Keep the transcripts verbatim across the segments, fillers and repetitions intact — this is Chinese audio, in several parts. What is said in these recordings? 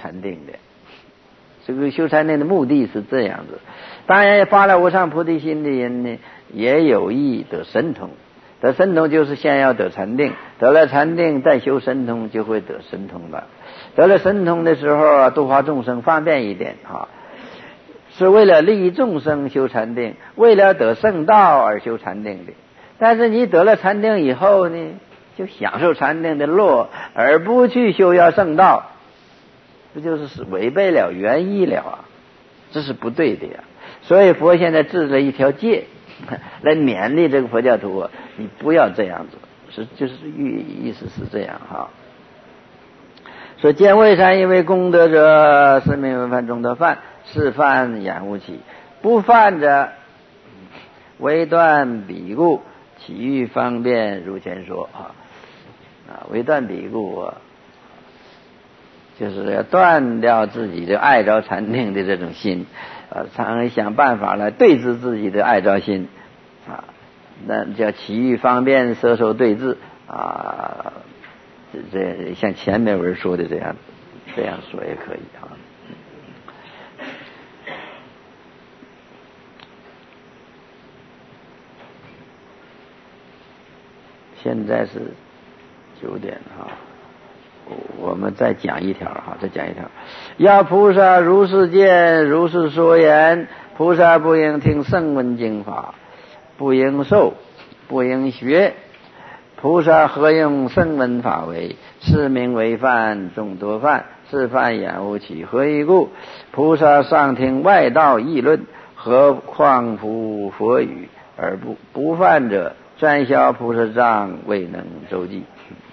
禅定的。这个修禅定的目的是这样子。当然发了无上菩提心的人呢，也有意得神通。得神通就是先要得禅定，得了禅定再修神通，就会得神通了。得了神通的时候啊，度化众生方便一点啊，是为了利益众生修禅定，为了得圣道而修禅定的。但是你得了禅定以后呢，就享受禅定的乐，而不去修要圣道，这就是违背了原意了啊，这是不对的呀。所以佛现在制了一条戒，来勉励这个佛教徒啊，你不要这样子，是就是意思是这样哈。说见为善因为功德者，是名为犯中得犯，是犯眼无起，不犯者为断彼故，其余方便如前说啊。啊，为断彼故啊，就是要断掉自己的爱着禅定的这种心，呃，常想办法来对治自己的爱着心啊，那叫其余方便摄受对治啊。这这像前面文说的这样，这样说也可以啊。现在是九点哈，我们再讲一条哈，再讲一条。要菩萨如是见，如是说言，菩萨不应听圣闻经法，不应受，不应学。菩萨何用圣闻法为？是名为犯众多犯，是犯眼无起。何以故？菩萨上听外道议论，何况服佛语而不不犯者，专消菩萨障，未能周济。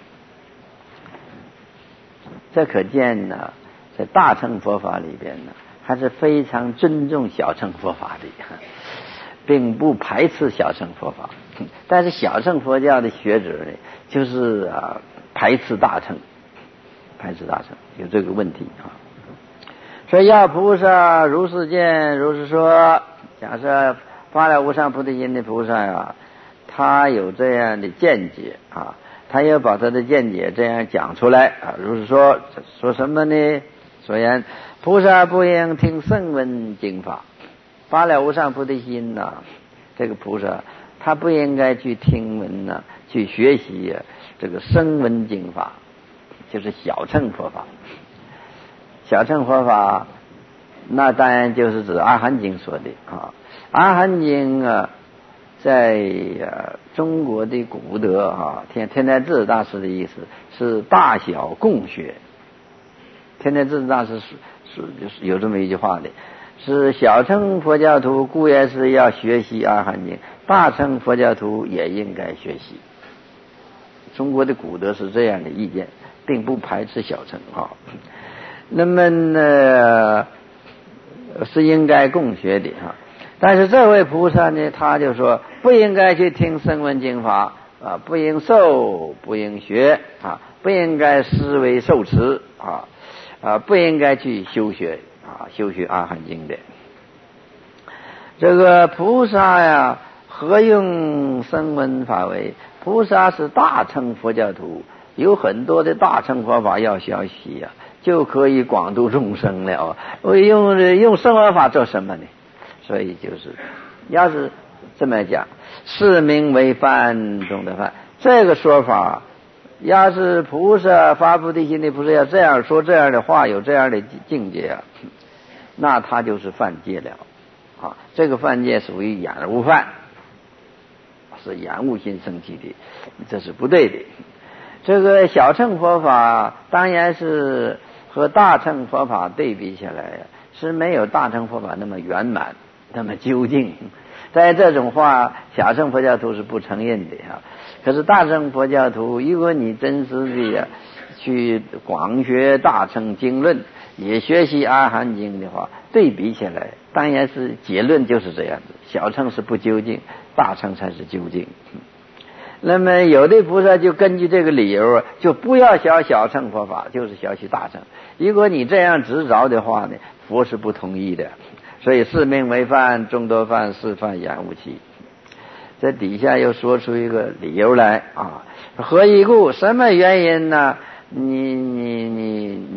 这可见呢，在大乘佛法里边呢，还是非常尊重小乘佛法的，并不排斥小乘佛法。但是小乘佛教的学者呢，就是啊排斥大乘，排斥大乘，有这个问题啊。所以要菩萨如是见，如是说。假设发了无上菩提心的菩萨啊，他有这样的见解啊，他要把他的见解这样讲出来啊。如是说，说什么呢？所言菩萨不应听圣闻经法。发了无上菩提心呐、啊，这个菩萨他不应该去听闻呢、啊，去学习、啊、这个声闻经法，就是小乘佛法。小乘佛法，那当然就是指阿含经说的啊。阿含经啊，在、啊、中国的古德啊，天天台智大师的意思是大小共学。天台智大师是是就是有这么一句话的。是小乘佛教徒固然是要学习阿含经，大乘佛教徒也应该学习。中国的古德是这样的意见，并不排斥小乘啊。那么呢，是应该共学的啊。但是这位菩萨呢，他就说不应该去听声闻经法啊，不应受，不应学啊，不应该思维受持啊，啊，不应该去修学。啊，修学阿含经的这个菩萨呀，何用声闻法为？菩萨是大乘佛教徒，有很多的大乘佛法要学习呀、啊，就可以广度众生了。我用用声闻法做什么呢？所以就是，要是这么讲，是名为犯中的犯。这个说法，要是菩萨发菩提心的菩萨要这样说这样的话，有这样的境界啊。那他就是犯戒了啊！这个犯戒属于眼无犯，是眼无心生起的，这是不对的。这个小乘佛法当然是和大乘佛法对比起来是没有大乘佛法那么圆满，那么究竟。在这种话，小乘佛教徒是不承认的啊。可是大乘佛教徒，如果你真实的去广学大乘经论，也学习阿含经的话，对比起来，当然是结论就是这样子：小乘是不究竟，大乘才是究竟。那么有的菩萨就根据这个理由，就不要学小乘佛法，就是学习大乘。如果你这样执着的话呢，佛是不同意的。所以是名为犯，众多犯，是犯眼无起。这底下又说出一个理由来啊，何以故？什么原因呢？你你你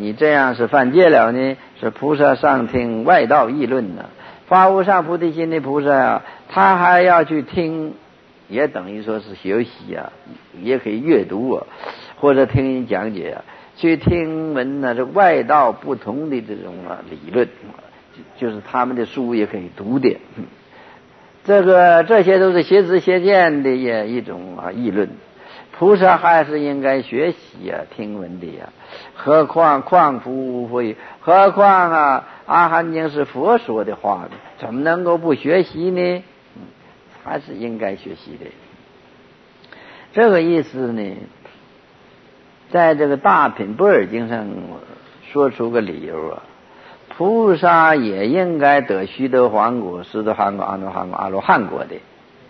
你这样是犯戒了呢？是菩萨上听外道议论呢？发无上菩提心的菩萨啊，他还要去听，也等于说是学习啊，也可以阅读啊，或者听人讲解啊，去听闻呢这外道不同的这种啊理论，就是他们的书也可以读的。这个这些都是邪知邪见的一种啊议论。菩萨还是应该学习啊，听闻的呀、啊。何况况复无非，何况啊，阿含经是佛说的话，怎么能够不学习呢？嗯，还是应该学习的。这个意思呢，在这个大品般若经上说出个理由啊，菩萨也应该得须得洹果、斯得含果、阿罗汉果、阿罗汉果的。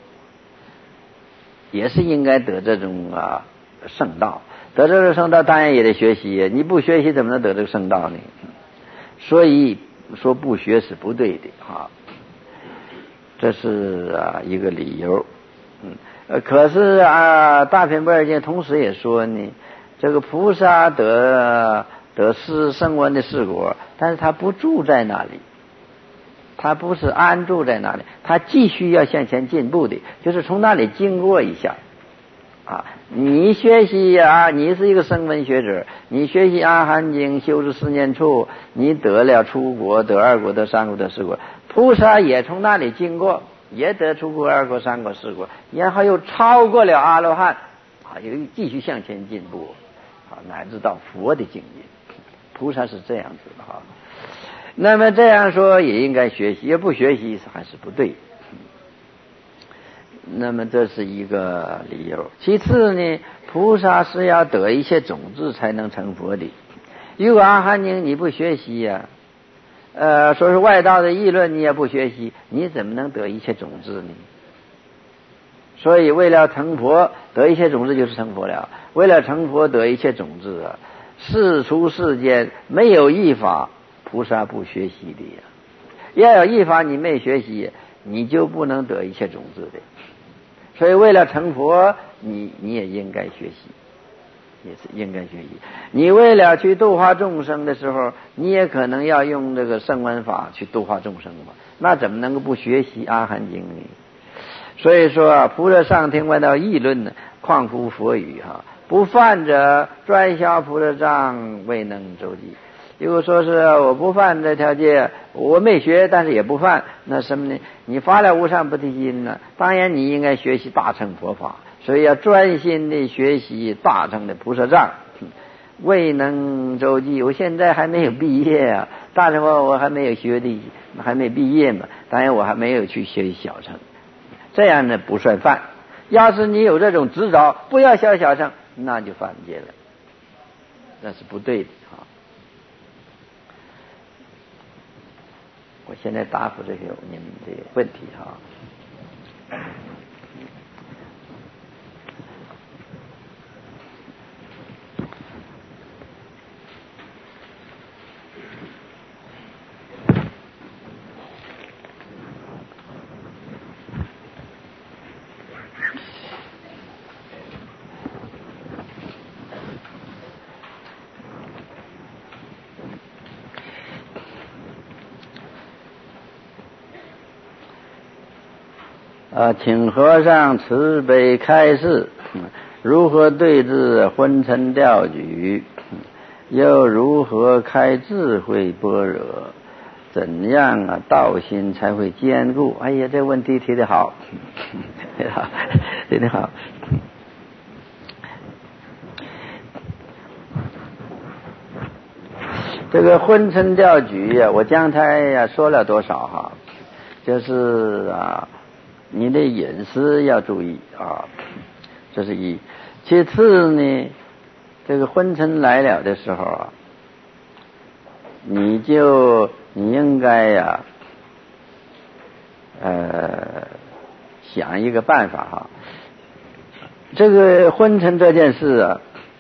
也是应该得这种啊圣道，得这个圣道当然也得学习，你不学习怎么能得这个圣道呢？所以说不学是不对的啊，这是啊一个理由。嗯，呃，可是啊大品般若经同时也说呢，这个菩萨得得是声闻的事果，但是他不住在那里。他不是安住在那里，他继续要向前进步的，就是从那里经过一下啊。你学习啊，你是一个声闻学者，你学习阿含经修持四念处，你得了出国，得二国，得三国，得四国。菩萨也从那里经过，也得出国、二国、三国、四国，然后又超过了阿罗汉啊，又继续向前进步啊，乃至到佛的境界。菩萨是这样子的哈。那么这样说也应该学习，也不学习还是不对。那么这是一个理由。其次呢，菩萨是要得一些种子才能成佛的。如果阿含经你不学习呀、啊，呃，说是外道的议论你也不学习，你怎么能得一切种子呢？所以为了成佛，得一切种子就是成佛了。为了成佛得一切种子啊，世出世间没有一法菩萨不学习的呀，要有一法你没学习，你就不能得一切种子的。所以为了成佛，你你也应该学习，也是应该学习。你为了去度化众生的时候，你也可能要用这个声闻法去度化众生嘛，那怎么能够不学习阿含经呢？所以说啊，菩萨上听外道议论呢，况复佛语哈、啊，不犯者专消菩萨障，未能周济。如果说是我不犯这条戒，我没学，但是也不犯，那什么呢？你发了无上菩提心呢，当然你应该学习大乘佛法，所以要专心的学习大乘的菩萨藏。未能周济，我现在还没有毕业啊，大乘佛我还没有学的，还没毕业嘛，当然我还没有去学小乘，这样呢不算犯。要是你有这种执着，不要学小乘，那就犯戒了，那是不对的啊。我现在答复这些你们的问题哈。呃，请和尚慈悲开示，如何对治昏沉掉举，又如何开智慧般若？怎样啊道心才会坚固？哎呀，这问题提得好，提得好，提得好。这个昏沉掉举呀、啊，我刚才呀说了多少哈，就是啊。你的饮食要注意啊，这是一。其次呢，这个昏沉来了的时候啊，你就你应该呀、啊，呃，想一个办法哈。这个昏沉这件事啊，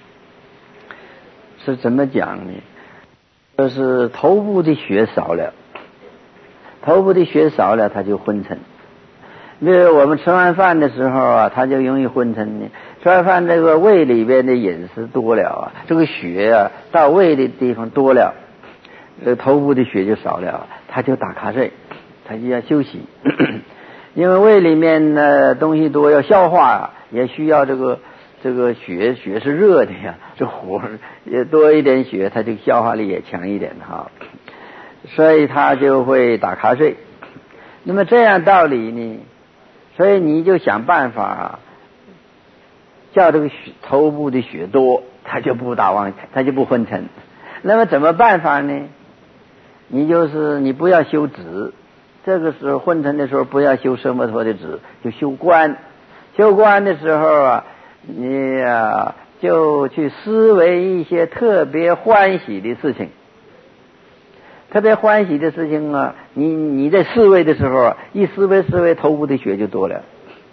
是怎么讲呢？就是头部的血少了，头部的血少了，它就昏沉。比如我们吃完饭的时候啊，它就容易昏沉呢。 吃完饭这个胃里边的饮食多了啊，这个血啊到胃的地方多了，这头部的血就少了，他就打瞌睡，他就要休息。因为胃里面的东西多，要消化啊，也需要这个这个血，血是热的呀，这火也多一点血，它这个消化力也强一点哈，所以他就会打瞌睡。那么这样道理呢，所以你就想办法叫这个血头部的血多，他就不打妄，他就不昏沉。那么怎么办法呢？你就是你不要修止，这个时候昏沉的时候不要修奢摩陀的止，就修观。修观的时候啊，你啊就去思维一些特别欢喜的事情。特别欢喜的事情啊，你你在思维的时候啊，一思维思维头部的血就多了，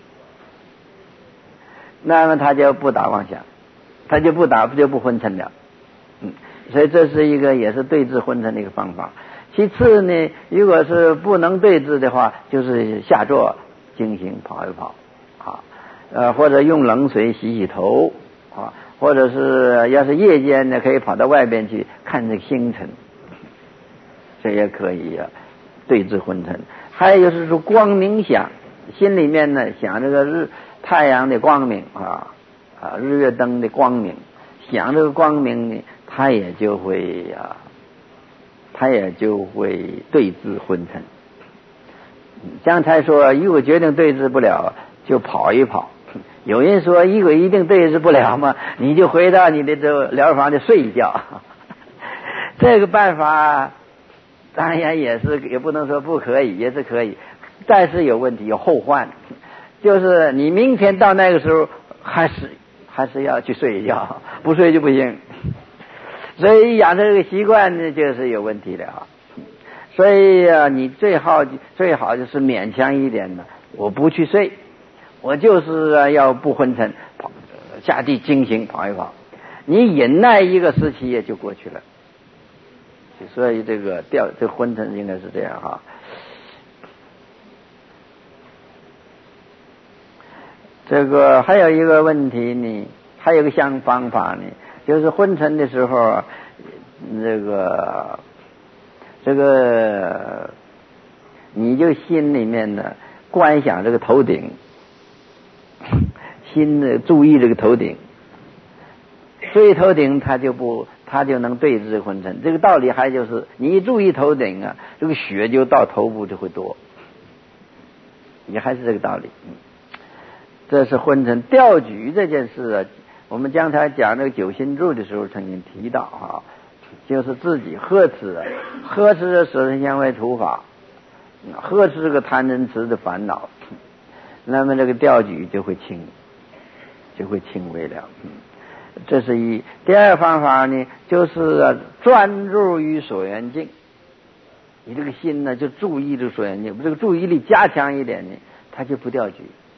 那么他就不打妄想，他就不打就不昏沉了。嗯，所以这是一个也是对治昏沉的一个方法。其次呢，如果是不能对治的话，就是下坐精行跑一跑啊，呃或者用冷水洗洗头啊，或者是要是夜间呢，可以跑到外边去看这个星辰。这也可以啊，对治昏沉。还有就是说光明想，心里面呢想这个日太阳的光明啊啊日月灯的光明，想这个光明呢，它也就会啊，它也就会对治昏沉。刚才说如果决定对治不了，就跑一跑。有人说如果一定对治不了嘛，你就回到你的这疗房里睡一觉。这个办法当然也是，也不能说不可以，也是可以，但是有问题，有后患，就是你明天到那个时候还是还是要去睡一觉，不睡就不行。所以养成这个习惯呢，就是有问题了。所以啊，你最好最好就是勉强一点的，我不去睡，我就是啊要不昏沉，跑下地精行跑一跑，你忍耐一个时期也就过去了。所以这个掉这个昏沉应该是这样哈。这个还有一个问题呢，还有一个相方法呢，就是昏沉的时候，这个这个你就心里面呢观想这个头顶，心呢注意这个头顶，注意头顶它就不。他就能对治昏沉。这个道理还就是你一注意头顶啊，这个血就到头部就会多，也还是这个道理。嗯，这是昏沉。调举这件事啊，我们刚才讲这个九心咒的时候曾经提到啊，就是自己呵斥啊，呵斥这舍身香味触法，呵斥这个贪嗔痴的烦恼，那么这个调举就会轻，就会轻微了。嗯，这是一。第二方法呢，就是啊专注于所缘境，你这个心呢就注意这个所缘境，这个注意力加强一点呢，它就不调举。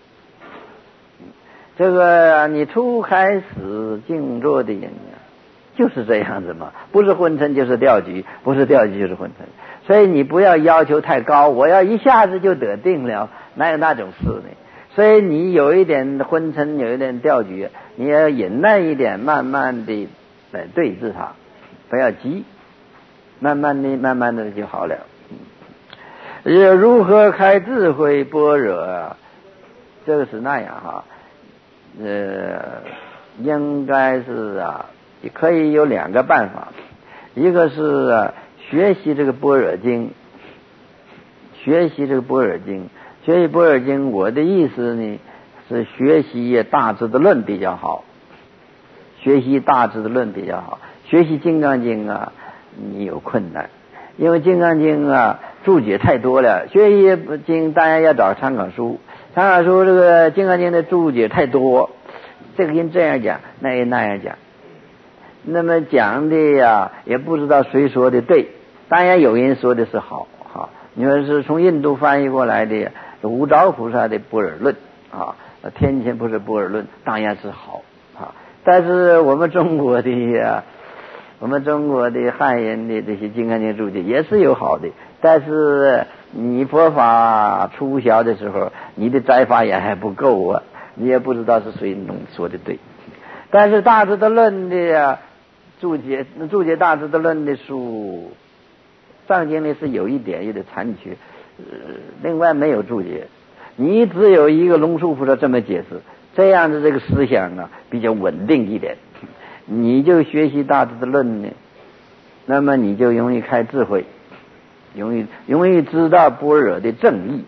这个你初开始静坐的人呢，就是这样子嘛，不是昏沉就是调举，不是调举就是昏沉。所以你不要要求太高，我要一下子就得定了，哪有那种事呢？所以你有一点昏沉，有一点调举，你要忍耐一点，慢慢的来对治它，不要急，慢慢的慢慢的就好了。嗯，如何开智慧般若啊？这个是那样哈，呃，应该是啊，可以有两个办法，一个是啊学习这个般若经，学习这个般若经。学习般若经，我的意思呢是学习大智的论比较好，学习大智的论比较好。学习金刚经啊，你有困难，因为金刚经啊注解太多了。学习经当然要找参考书，参考书这个金刚经的注解太多，这个人这样讲，那人那样讲，那么讲的呀也不知道谁说的对。当然有人说的是好哈，你说是从印度翻译过来的无着菩萨的般若论啊，天前不是般若论，当然是好啊。但是我们中国的啊，我们中国的汉人的这些金刚经注解也是有好的，但是你佛法初学的时候，你的摘法也还不够啊， 你也不知道是谁能说的对。但是大智的论的注解注解大智的论的书上经里是有一点有点残缺，呃，另外没有注解，你只有一个龙树菩萨这么解释，这样的这个思想啊比较稳定一点，你就学习大智的论呢，那么你就容易开智慧，容易容易知道般若的正义。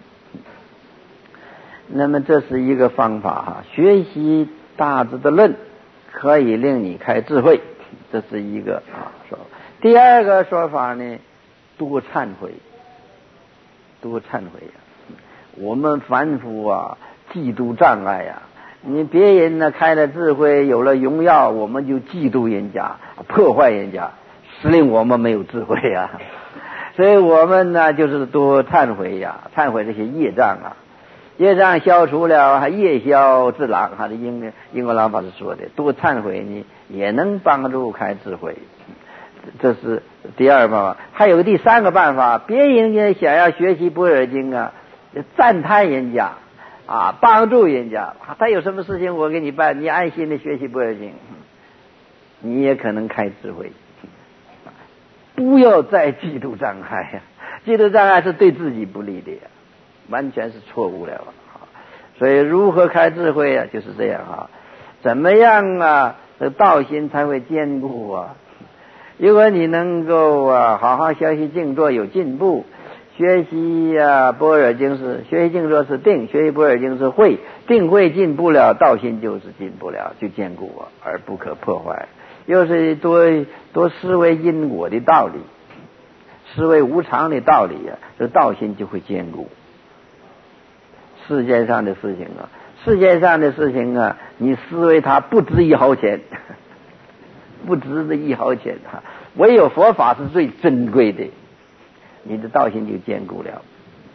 那么这是一个方法哈，学习大智的论可以令你开智慧，这是一个啊说。第二个说法呢，多忏悔，多忏悔呀、啊！我们凡夫啊，嫉妒障碍呀、啊，你别人呢开了智慧，有了荣耀，我们就嫉妒人家，破坏人家，使令我们没有智慧呀、啊。所以我们呢，就是多忏悔呀、啊，忏悔这些业障啊。业障消除了，还业消自朗，还是英英国老法师说的，多忏悔呢，也能帮助开智慧。这是第二办法。还有第三个办法，别人家想要学习般若经啊，赞叹人家啊，帮助人家，他有什么事情我给你办，你安心的学习般若经，你也可能开智慧。不要再嫉妒障碍呀、啊，嫉妒障碍是对自己不利的呀、啊。完全是错误了啊！所以如何开智慧啊？就是这样啊！怎么样啊？这道心才会坚固啊！如果你能够啊，好好学习静坐有进步，学习啊般若经是学习静坐是定，学习般若经是慧，定慧进步了，道心就是进步了，就坚固啊，而不可破坏。又是多多思维因果的道理，思维无常的道理啊，这道心就会坚固。世界上的事情啊，世界上的事情啊，你思维它不值一毫钱，不值这一毫钱啊！唯有佛法是最珍贵的，你的道心就坚固了。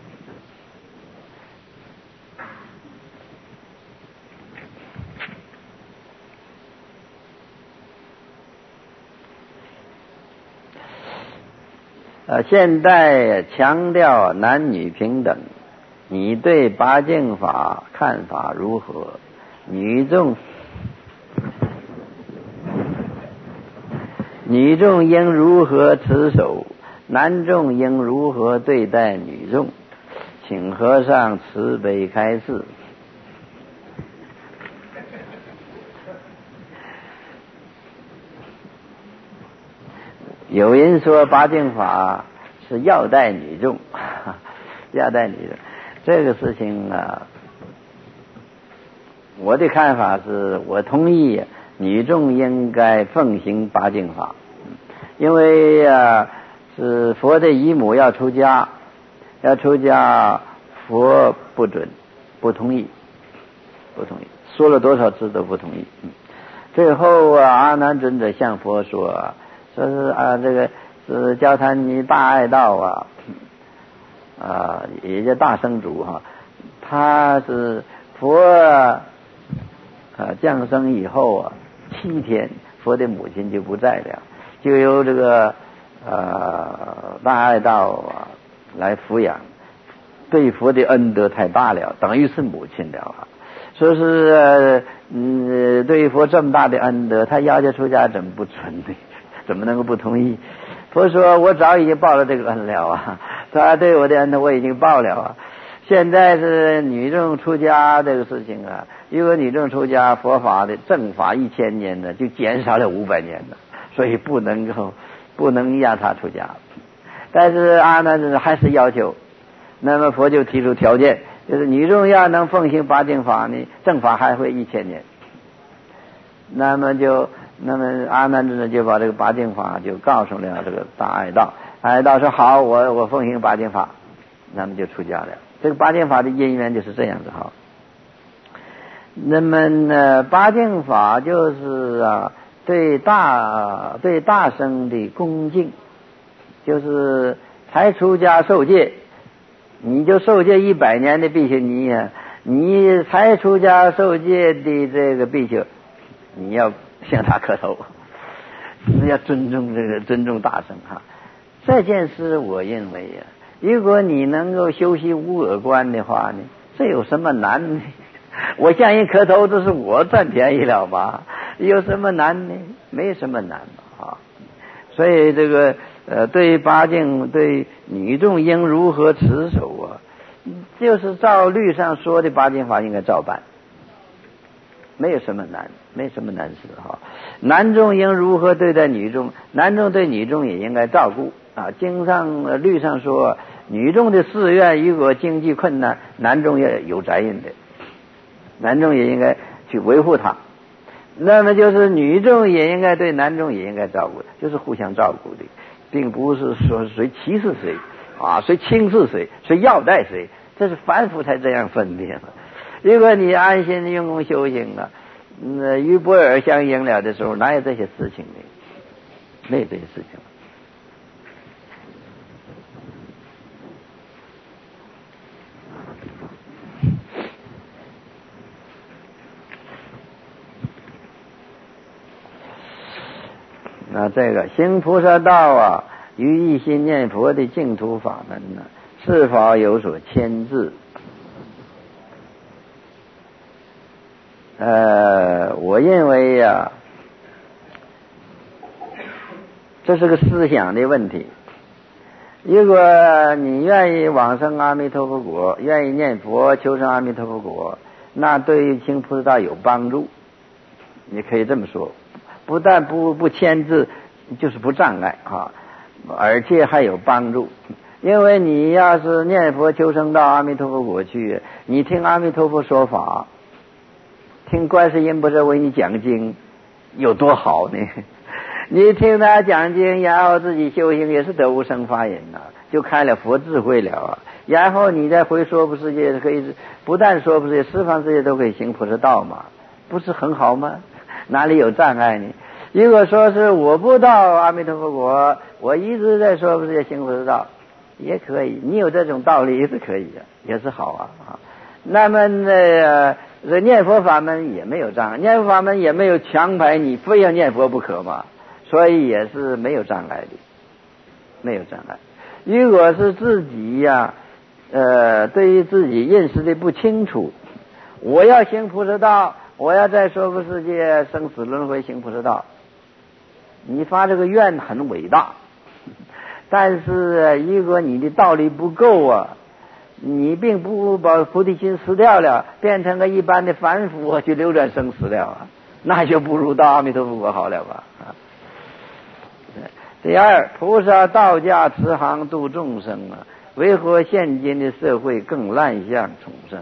呃，现代强调男女平等。你对八敬法看法如何？女众女众应如何持守？男众应如何对待女众？请和尚慈悲开示。有人说八敬法是要带女众，要带女众。这个事情啊，我的看法是我同意女众应该奉行八敬法，因为啊是佛的姨母要出家，要出家佛不准，不同意，不同意，说了多少次都不同意。最后啊，阿难尊者向佛说，说是啊这个是教他你大爱道啊。啊，也叫大生主哈，他是佛啊降生以后啊，七天佛的母亲就不在了，就由这个呃大爱道啊来抚养，对佛的恩德太大了，等于是母亲了啊。说是嗯，对佛这么大的恩德，他要求出家怎么不准呢？怎么能够不同意？佛说我早已经报了这个恩了啊，他对我的恩呢我已经报了啊。现在是女众出家这个事情啊，如果女众出家，佛法的正法一千年呢，就减少了五百年了，所以不能够不能让她出家。但是阿难还是要求，那么佛就提出条件，就是女众要能奉行八敬法呢，正法还会一千年。那么就那么阿难尊就把这个八敬法就告诉了这个大爱道，大爱道说好，我我奉行八敬法，那么就出家了。这个八敬法的因缘就是这样子哈。那么呢，八敬法就是啊，对大对大乘的恭敬，就是才出家受戒，你就受戒一百年的比丘尼啊，你才出家受戒的这个比丘，你要向他磕头，要尊重这个尊重大乘哈。这件事我认为啊，如果你能够修习无我观的话呢，这有什么难呢？ 我向人磕头，这是我占便宜了吗？有什么难呢？没什么难啊。所以这个呃，对八敬，对女众应如何持守啊？就是照律上说的八敬法应该照办，没有什么难，没什么难事哈。男众应如何对待女众？男众对女众也应该照顾啊。经上、呃、律上说，女众的寺院如果经济困难，男众也有责任的，男众也应该去维护他。那么就是女众也应该对男众也应该照顾，就是互相照顾的，并不是说谁歧视谁啊，谁轻视谁，谁要待谁，这是凡夫才这样分别。如果你安心用功修行了，那与不二相应了的时候，哪有这些事情呢？没有这些事情。那这个行菩萨道啊，与一心念佛的净土法门呢，是否有所牵制？呃，我认为呀、啊，这是个思想的问题。如果你愿意往生阿弥陀佛国，愿意念佛求生阿弥陀佛国，那对于行菩萨道有帮助，你可以这么说。不但不不牵制，就是不障碍啊，而且还有帮助。因为你要是念佛求生到阿弥陀佛国去，你听阿弥陀佛说法，听观世音菩萨为你讲经，有多好呢？你听他讲经，然后自己修行也是得无生法忍呐、啊，就开了佛智慧了啊。然后你再回娑婆世界，可以不但娑婆世界、十方世界都可以行菩萨道嘛，不是很好吗？哪里有障碍呢？如果说是我不到阿弥陀佛国，我一直在娑婆世界行菩萨道，也可以。你有这种道理也是可以的，也是好啊啊。那么呢，这念佛法门也没有障碍，念佛法门也没有强迫你非要念佛不可嘛，所以也是没有障碍的，没有障碍。如果是自己呀、啊，呃，对于自己认识的不清楚，我要行菩萨道。我要在娑婆世界生死轮回行菩萨道，你发这个愿很伟大，但是如果你的道理不够啊，你并不把菩提心失掉了，变成个一般的凡夫去流转生死了啊，那就不如到阿弥陀佛国好了吧啊。第二，菩萨道驾慈航度众生啊，为何现今的社会更滥向众生？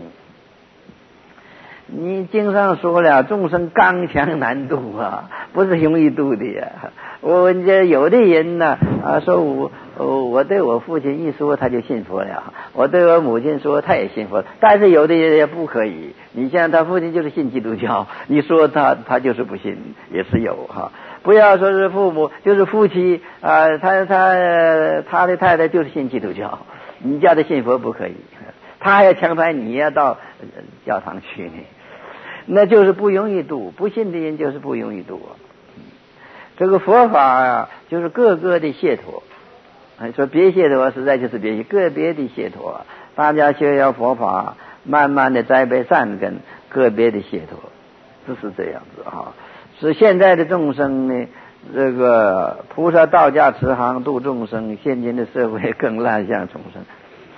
你经上说了，众生刚强难度啊，不是容易度的呀。我这有的人呢啊，说我我对我父亲一说他就信佛了，我对我母亲说他也信佛，但是有的人也不可以。你像他父亲就是信基督教，你说他他就是不信，也是有哈。不要说是父母，就是夫妻啊，他他他的太太就是信基督教，你叫他信佛不可以，他还要强迫你要到教堂去呢。那就是不容易度，不信的人就是不容易度啊。这个佛法啊，就是个个的解脱。说别解脱，实在就是别个别的解脱。大家学要佛法，慢慢的栽培善根，个别的解脱，就是这样子啊。是现在的众生呢，这个菩萨道驾慈航度众生，现今的社会更滥向众生。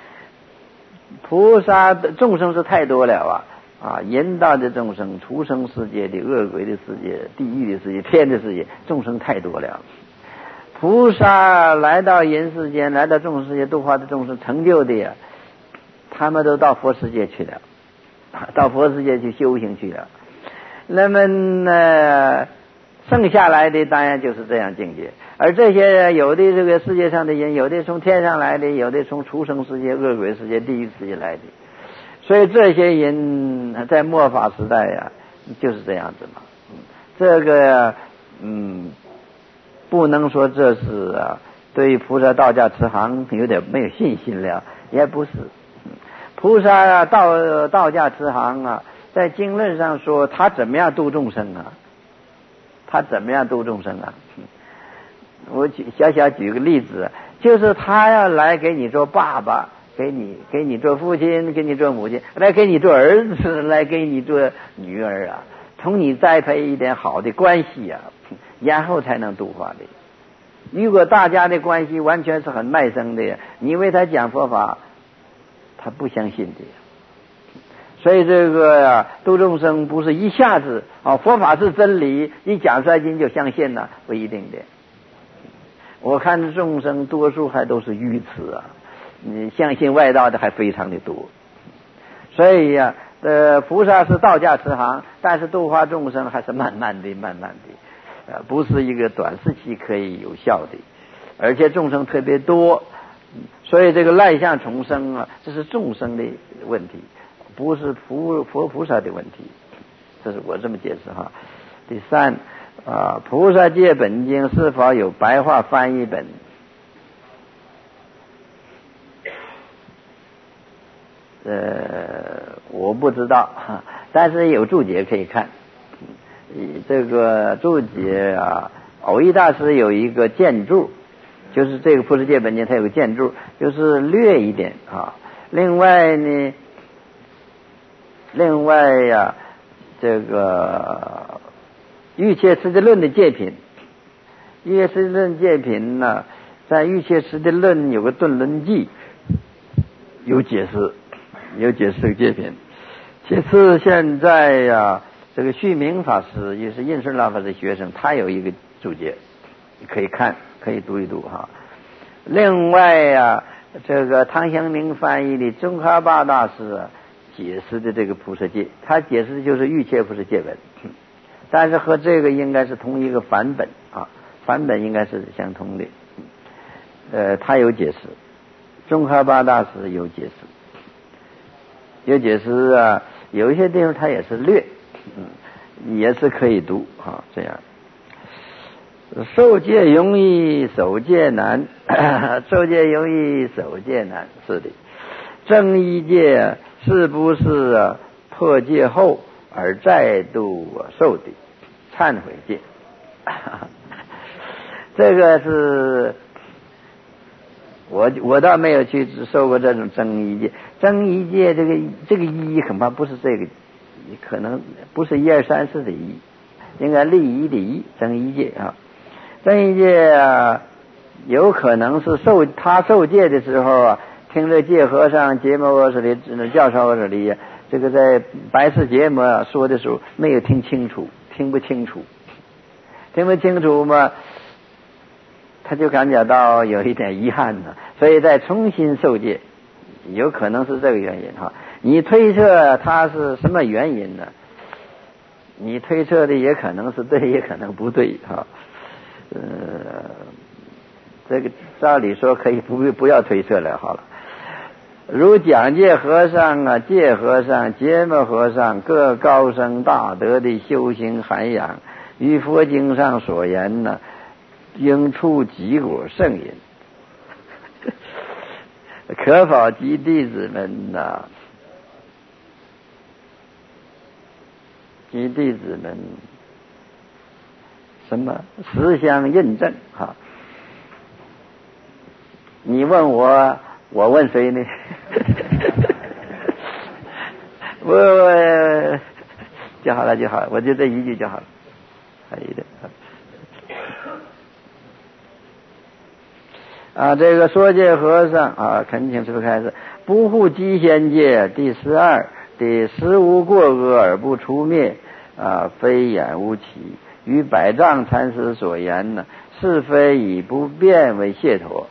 菩萨的众生是太多了啊。啊，人道的众生，畜生世界的、恶鬼的世界、地狱的世界、天的世界，众生太多了。菩萨来到人世间，来到众生世界度化的众生成就的呀，他们都到佛世界去了，到佛世界去修行去了。那么呢，剩下来的当然就是这样境界。而这些有的这个世界上的人，有的从天上来的，有的从畜生世界、恶鬼世界、地狱世界来的。所以这些人在末法时代呀、啊，就是这样子嘛。这个嗯，不能说这是啊，对于菩萨道驾慈航有点没有信心了，也不是。菩萨啊，道道驾慈航啊，在经论上说他怎么样度众生啊？他怎么样度众生啊？我举小小举个例子，就是他要来给你做爸爸。 给你给你做父亲，给你做母亲，来给你做儿子，来给你做女儿啊，从你栽培一点好的关系啊，然后才能度化的。如果大家的关系完全是很陌生的，你为他讲佛法，他不相信的。所以这个呀、啊，度众生不是一下子啊，佛法是真理，一讲出来您就相信了，不一定的。我看众生多数还都是愚痴啊，你相信外道的还非常的多。所以呀、啊，呃，菩萨是道驾慈航，但是度化众生还是慢慢的、慢慢的，呃，不是一个短时期可以有效的，而且众生特别多，所以这个赖相重生啊，这是众生的问题。不是佛佛菩萨的问题，这是我这么解释哈。第三啊，菩萨戒本经是否有白话翻译本？呃，我不知道，但是有注解可以看。这个注解啊，藕益大师有一个荐注，就是这个菩萨戒本经它有个荐注，就是略一点啊。另外呢。另外呀、啊，这个欲切持地论的戒品，欲切持地论戒品呢，在欲切持地论有个顿论记，有解释，有解释这个戒品。其次，现在呀、啊，这个旭明法师也是印顺老法师的学生，他有一个注解，可以看，可以读一读哈。另外呀、啊，这个汤祥明翻译的宗喀巴大师啊。解释的这个菩萨戒，他解释的就是欲切菩萨戒本，但是和这个应该是同一个梵本啊，梵本应该是相通的。呃，他有解释，宗喀巴大师有解释，有解释啊，有一些地方他也是略，嗯，也是可以读啊，这样。受戒容易，守戒难，受戒容易，守戒难，是的。正一戒是不是、啊、破戒后而再度、啊、受的忏悔戒？这个是我我倒没有去受过这种正一戒。正一戒这个这个一恐怕不是这个，可能不是一二三四的一，应该立一的一，正一戒啊。正一戒啊，有可能是受他受戒的时候啊。听着戒和尚结摩诃舍利教授这里，这个在白事结摩说的时候没有听清楚，听不清楚，听不清楚嘛，他就感觉到有一点遗憾呢，所以再重新受戒，有可能是这个原因哈。你推测他是什么原因呢？你推测的也可能是对，也可能不对哈。呃，这个照理说可以不不要推测了好了。如讲戒和尚啊、戒和尚、结摩和尚各高僧大德的修行涵养，于佛经上所言呢，应出几果圣因，可否及弟子们呢、啊？及弟子们什么实相印证哈？你问我。我问谁呢？我我就好了就好了，我就这一句就好了，可以的。啊，这个说戒和尚啊，恳请师父开示：不护积仙戒第十二，第十无过恶而不除灭啊，非眼无起。与百丈禅师所言呢，是非以不变为解脱。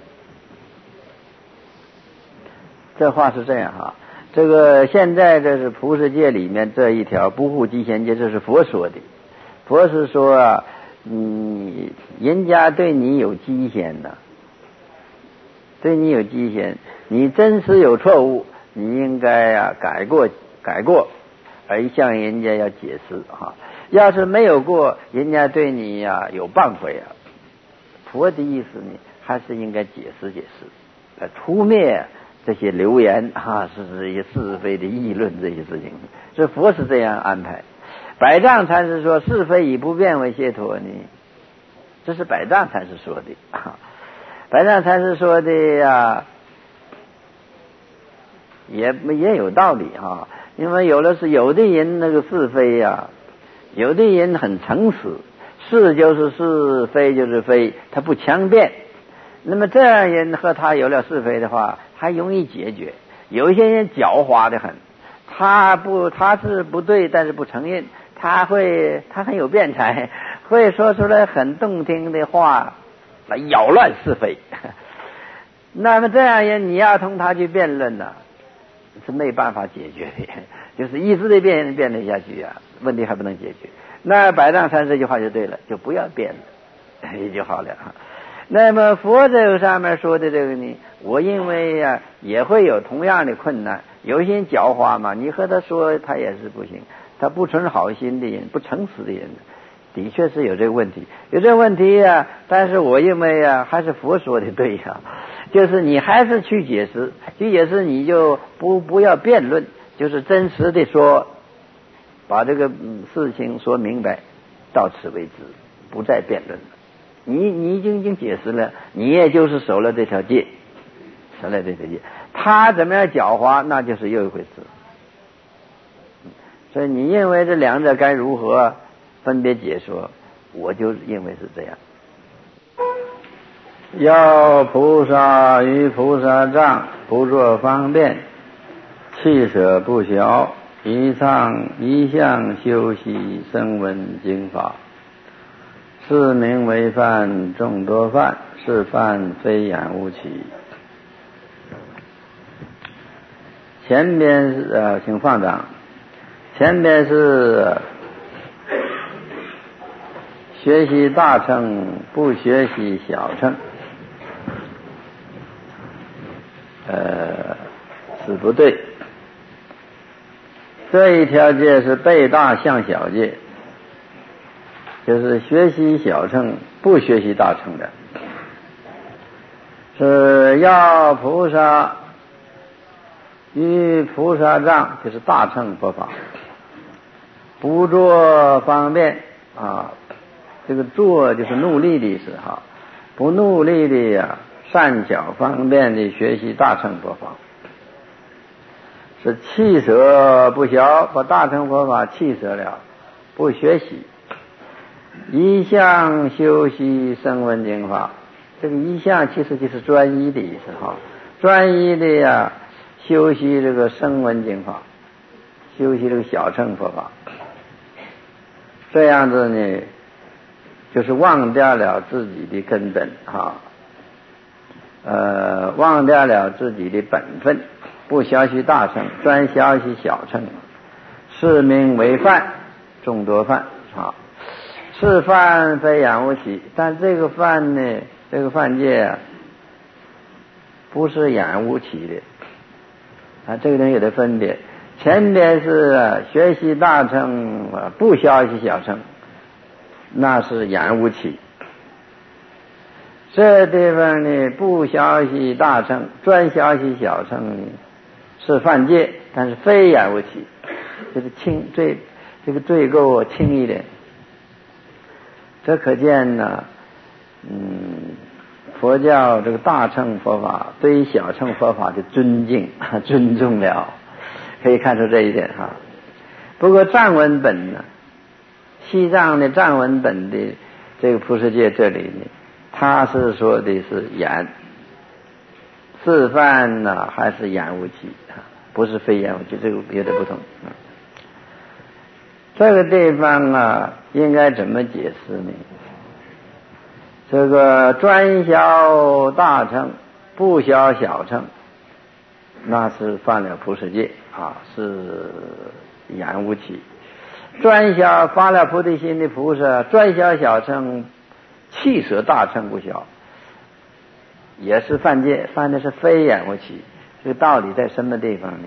这话是这样哈，这个现在这是菩萨戒里面这一条不护积仙戒，这是佛说的。佛是说啊，你人家对你有积仙呢，对你有积仙，你真实有错误，你应该啊改过改过，而向人家要解释哈。要是没有过，人家对你呀、啊、有谤毁啊，佛的意思呢，还是应该解释解释，呃，除灭。这些流言啊，是这些是非的议论，这些事情，这佛是这样安排。百丈禅师说是非以不变为解脱呢，这是百丈禅师说的啊。百丈禅师说的呀， 也也有道理哈。因为有的是有的人那个是非呀、啊，有的人很诚实，是就是是，非就是非，他不强辩。那么这样人和他有了是非的话，还容易解决。有一些人狡猾的很，他不他是不对，但是不承认，他会他很有辩才，会说出来很动听的话来扰乱是非。那么这样人你要同他去辩论呢、啊，是没办法解决的，就是一直的辩辩论下去啊，问题还不能解决。那百丈禅这句话就对了，就不要辩了，也就好了。那么佛这个上面说的这个呢，我认为啊也会有同样的困难。有些人狡猾嘛，你和他说他也是不行，他不存好心的人，不诚实的人，的确是有这个问题，有这个问题啊。但是我认为啊，还是佛说的对啊，就是你还是去解释，去解释你就不不要辩论，就是真实的说，把这个事情说明白，到此为止，不再辩论了。你你已经已经解释了，你也就是守了这条戒，守了这条戒。他怎么样狡猾，那就是又一回事。所以你认为这两者该如何分别解说，我就认为是这样。要菩萨于菩萨藏，不作方便，弃舍不肖，一上一向修习声闻经法。是名为犯，众多犯，是犯非眼无起。前边是呃，请放掌。前边是学习大乘，不学习小乘，呃，是不对。这一条戒是背大向小戒。就是学习小乘，不学习大乘的，是要菩萨于菩萨藏，就是大乘佛法，不做方便啊。这个做就是努力的意思哈，不努力的呀，善巧方便的学习大乘佛法，是弃舍不肖，把大乘佛法弃舍了，不学习。一向修习声闻经法，这个一向其实就是专一的意思哈，专一的呀修习这个声闻经法，修习这个小乘佛法，这样子呢，就是忘掉了自己的根本哈，呃，忘掉了自己的本分，不学习大乘，专学习小乘，是名为犯，众多犯啊。是犯非眼无起，但这个犯呢，这个犯戒啊，不是眼无起的啊，这个东西有的分别。前边是学习大乘，不学习小乘，那是眼无起。这地方呢，不学习大乘，专学习小乘呢，是犯戒，但是非眼无起，就是轻罪，这个罪够轻一点。这可见呢，嗯，佛教这个大乘佛法对于小乘佛法的尊敬、尊重了，可以看出这一点哈。不过藏文本呢，西藏的藏文本的这个菩萨戒这里呢，他是说的是眼，示范呢还是眼无起，不是非眼无起，这个有点不同。这个地方啊，应该怎么解释呢？这个专修大乘，不修小乘，那是犯了菩萨戒啊，是眼无起。专修发了菩提心的菩萨，专修小乘，弃舍大乘不修，也是犯戒，犯的是非眼无起。这个道理在什么地方呢？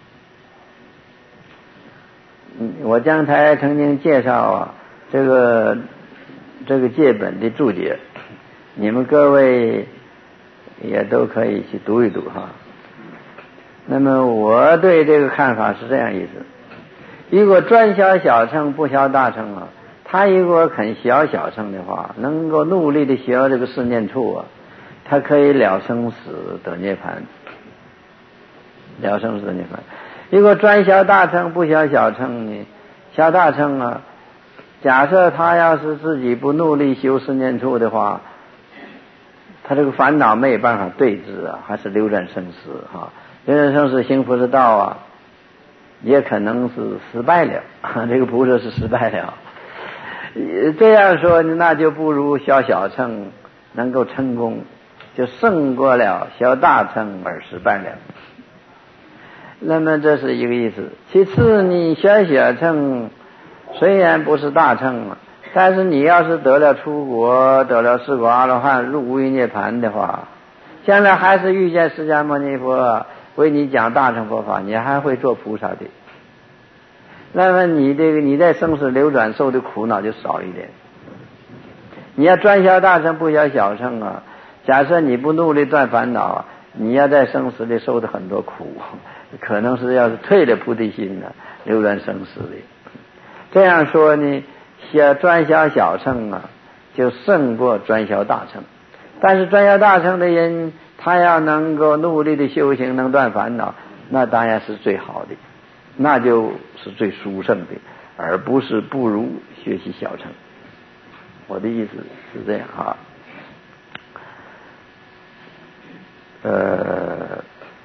嗯，我刚才曾经介绍啊，这个这个戒本的注解，你们各位也都可以去读一读哈。那么我对这个看法是这样意思：如果专修小乘不修大乘啊，他如果肯学小乘的话，能够努力的学这个四念处啊，他可以了生死得涅槃。 了生死涅槃。如果专消大乘不消小乘呢？消大乘啊，假设他要是自己不努力修四念处的话，他这个烦恼没有办法对治啊，还是流转生死哈、啊，流转生死行菩萨道啊，也可能是失败了，这个菩萨是失败了。这样说那就不如消小乘能够成功，就胜过了消大乘而失败了。那么这是一个意思。其次你消小乘虽然不是大乘了，但是你要是得了出国，得了四果阿罗汉，入无余涅盘的话，将来还是遇见释迦牟尼佛为你讲大乘佛法，你还会做菩萨的。那么你这个你在生死流转受的苦恼就少一点。你要专消大乘不消小乘啊，假设你不努力断烦恼啊，你要在生死里受的很多苦，可能是要是退了菩提心呢、啊，流转生死里。这样说呢，消专消小乘啊，就胜过专消大乘。但是专消大乘的人，他要能够努力的修行，能断烦恼，那当然是最好的，那就是最殊胜的，而不是不如学习小乘。我的意思是这样啊。呃，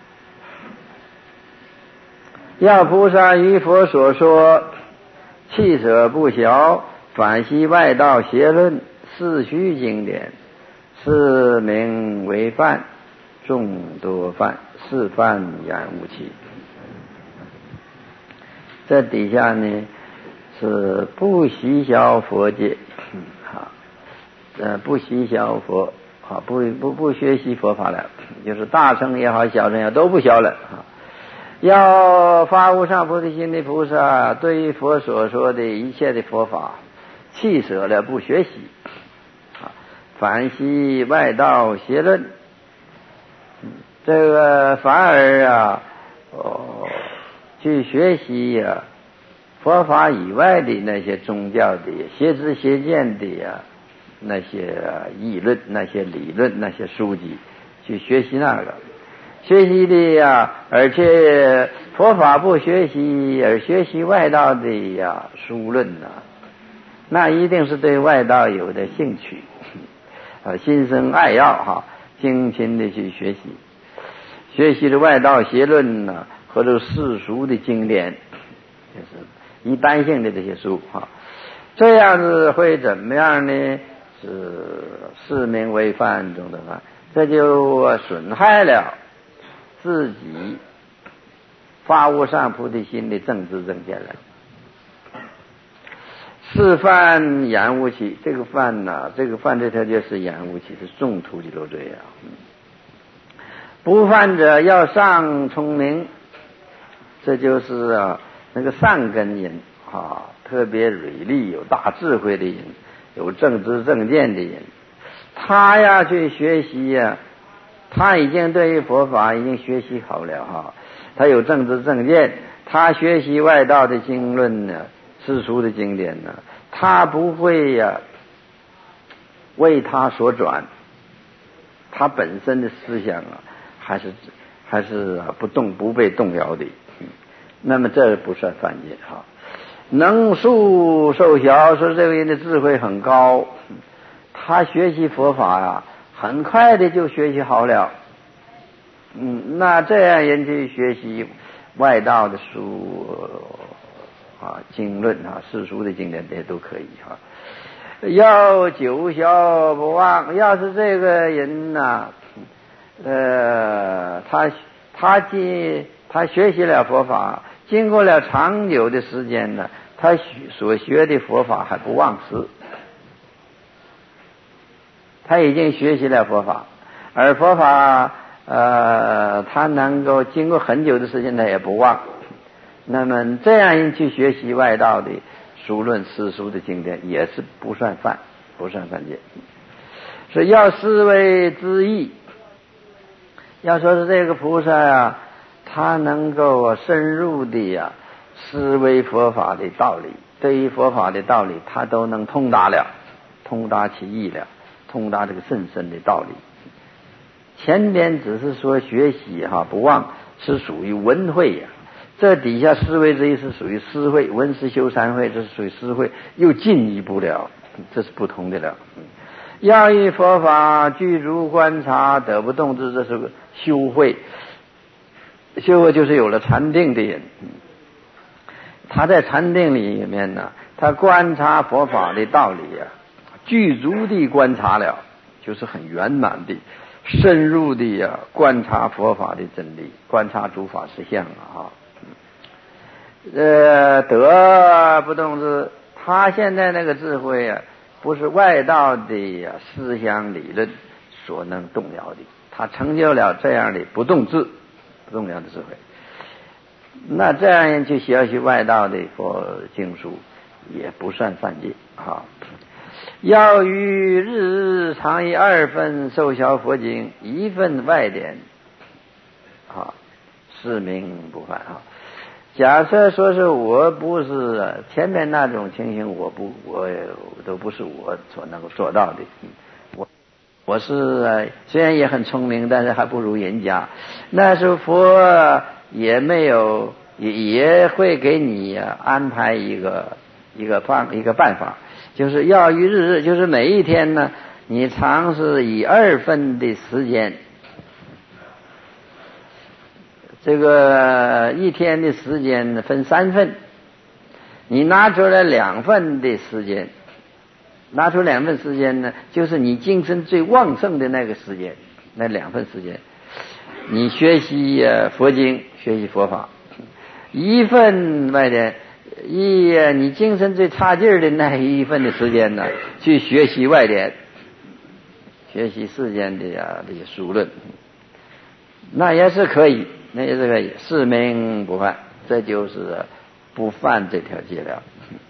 要菩萨于佛所说，弃舍不消，反系外道邪论，是虚经典，是名为犯，众多犯，是犯言无期。这底下呢是不习消佛界，啊，呃，不习消佛。啊，不不不学习佛法了，就是大乘也好，小乘也好，都不学了啊。要发无上菩提心的菩萨，对于佛所说的一切的佛法，弃舍了不学习，啊，反系外道邪论，这个反而啊，哦，去学习呀、啊、佛法以外的那些宗教的邪知邪见的呀、啊。那些议论、那些理论、那些书籍，去学习那个，学习的呀，而且佛法不学习，而学习外道的呀书论呐、啊，那一定是对外道有的兴趣，啊，心生爱要哈，精勤的去学习，学习的外道邪论呐、啊，或者世俗的经典，就是一般性的这些书哈，这样子会怎么样呢？是是名为犯中的犯，这就损害了自己发无上菩提心的正知正见了。是犯言无期，这个犯呐、啊，这个犯这条就是言无期，是重途的漏罪啊。不犯者要上聪明，这就是啊那个善根人啊，特别锐利有大智慧的人。有正知正见的人，他要去学习呀、啊，他已经对于佛法已经学习好了哈，他有正知正见，他学习外道的经论呢，世俗的经典呢，他不会呀、啊、为他所转，他本身的思想啊还是还是、啊、不动不被动摇的，嗯、那么这不算犯戒哈。能速受小，说这个人的智慧很高，他学习佛法呀、啊，很快的就学习好了。嗯，那这样人去学习外道的书啊、经论啊、世俗的经典，这些都可以哈、啊。要久消不忘，要是这个人呐、啊，呃，他他经他学习了佛法。经过了长久的时间呢，他所学的佛法还不忘失，他已经学习了佛法，而佛法呃，他能够经过很久的时间他也不忘。那么这样去学习外道的书论世俗的经典，也是不算犯，不算犯戒。是要思维之意，要说是这个菩萨啊。他能够深入的呀、啊、思维佛法的道理，对于佛法的道理他都能通达了，通达其意了，通达这个甚深的道理。前边只是说学习哈不忘， 是属于文慧呀、啊。这底下思维之一是属于思慧，文思修三慧，这是属于思慧，又进一步了，这是不同的了。要以佛法具足观察，得不动之，这是个修慧。修慧就是有了禅定的人，他在禅定里面呢，他观察佛法的道理啊，具足地观察了，就是很圆满的、深入的呀、啊、观察佛法的真理，观察诸法实相啊。呃，得不动之，他现在那个智慧啊，不是外道的、啊、思想理论所能动摇的，他成就了这样的不动智、不动摇的智慧。那这样去学习外道的佛经书，也不算犯戒啊。要于日日常以二分受销佛经，一份外典啊，是名不犯啊。假设说是我不是前面那种情形，我不我都不是我所能够做到的。我我是虽然也很聪明，但是还不如人家。那时候佛也没有也也会给你安排一个一个方一个办法，就是要于日日，就是每一天呢，你尝试以二分的时间。这个一天的时间分三份，你拿出来两份的时间，拿出两份时间呢，就是你精神最旺盛的那个时间，那两份时间，你学习佛经，学习佛法；一份外典，一你精神最差劲儿的那一份的时间呢，去学习外典，学习世间的呀这些书论，那也是可以。那也是可以，是名不犯，这就是不犯这条戒了。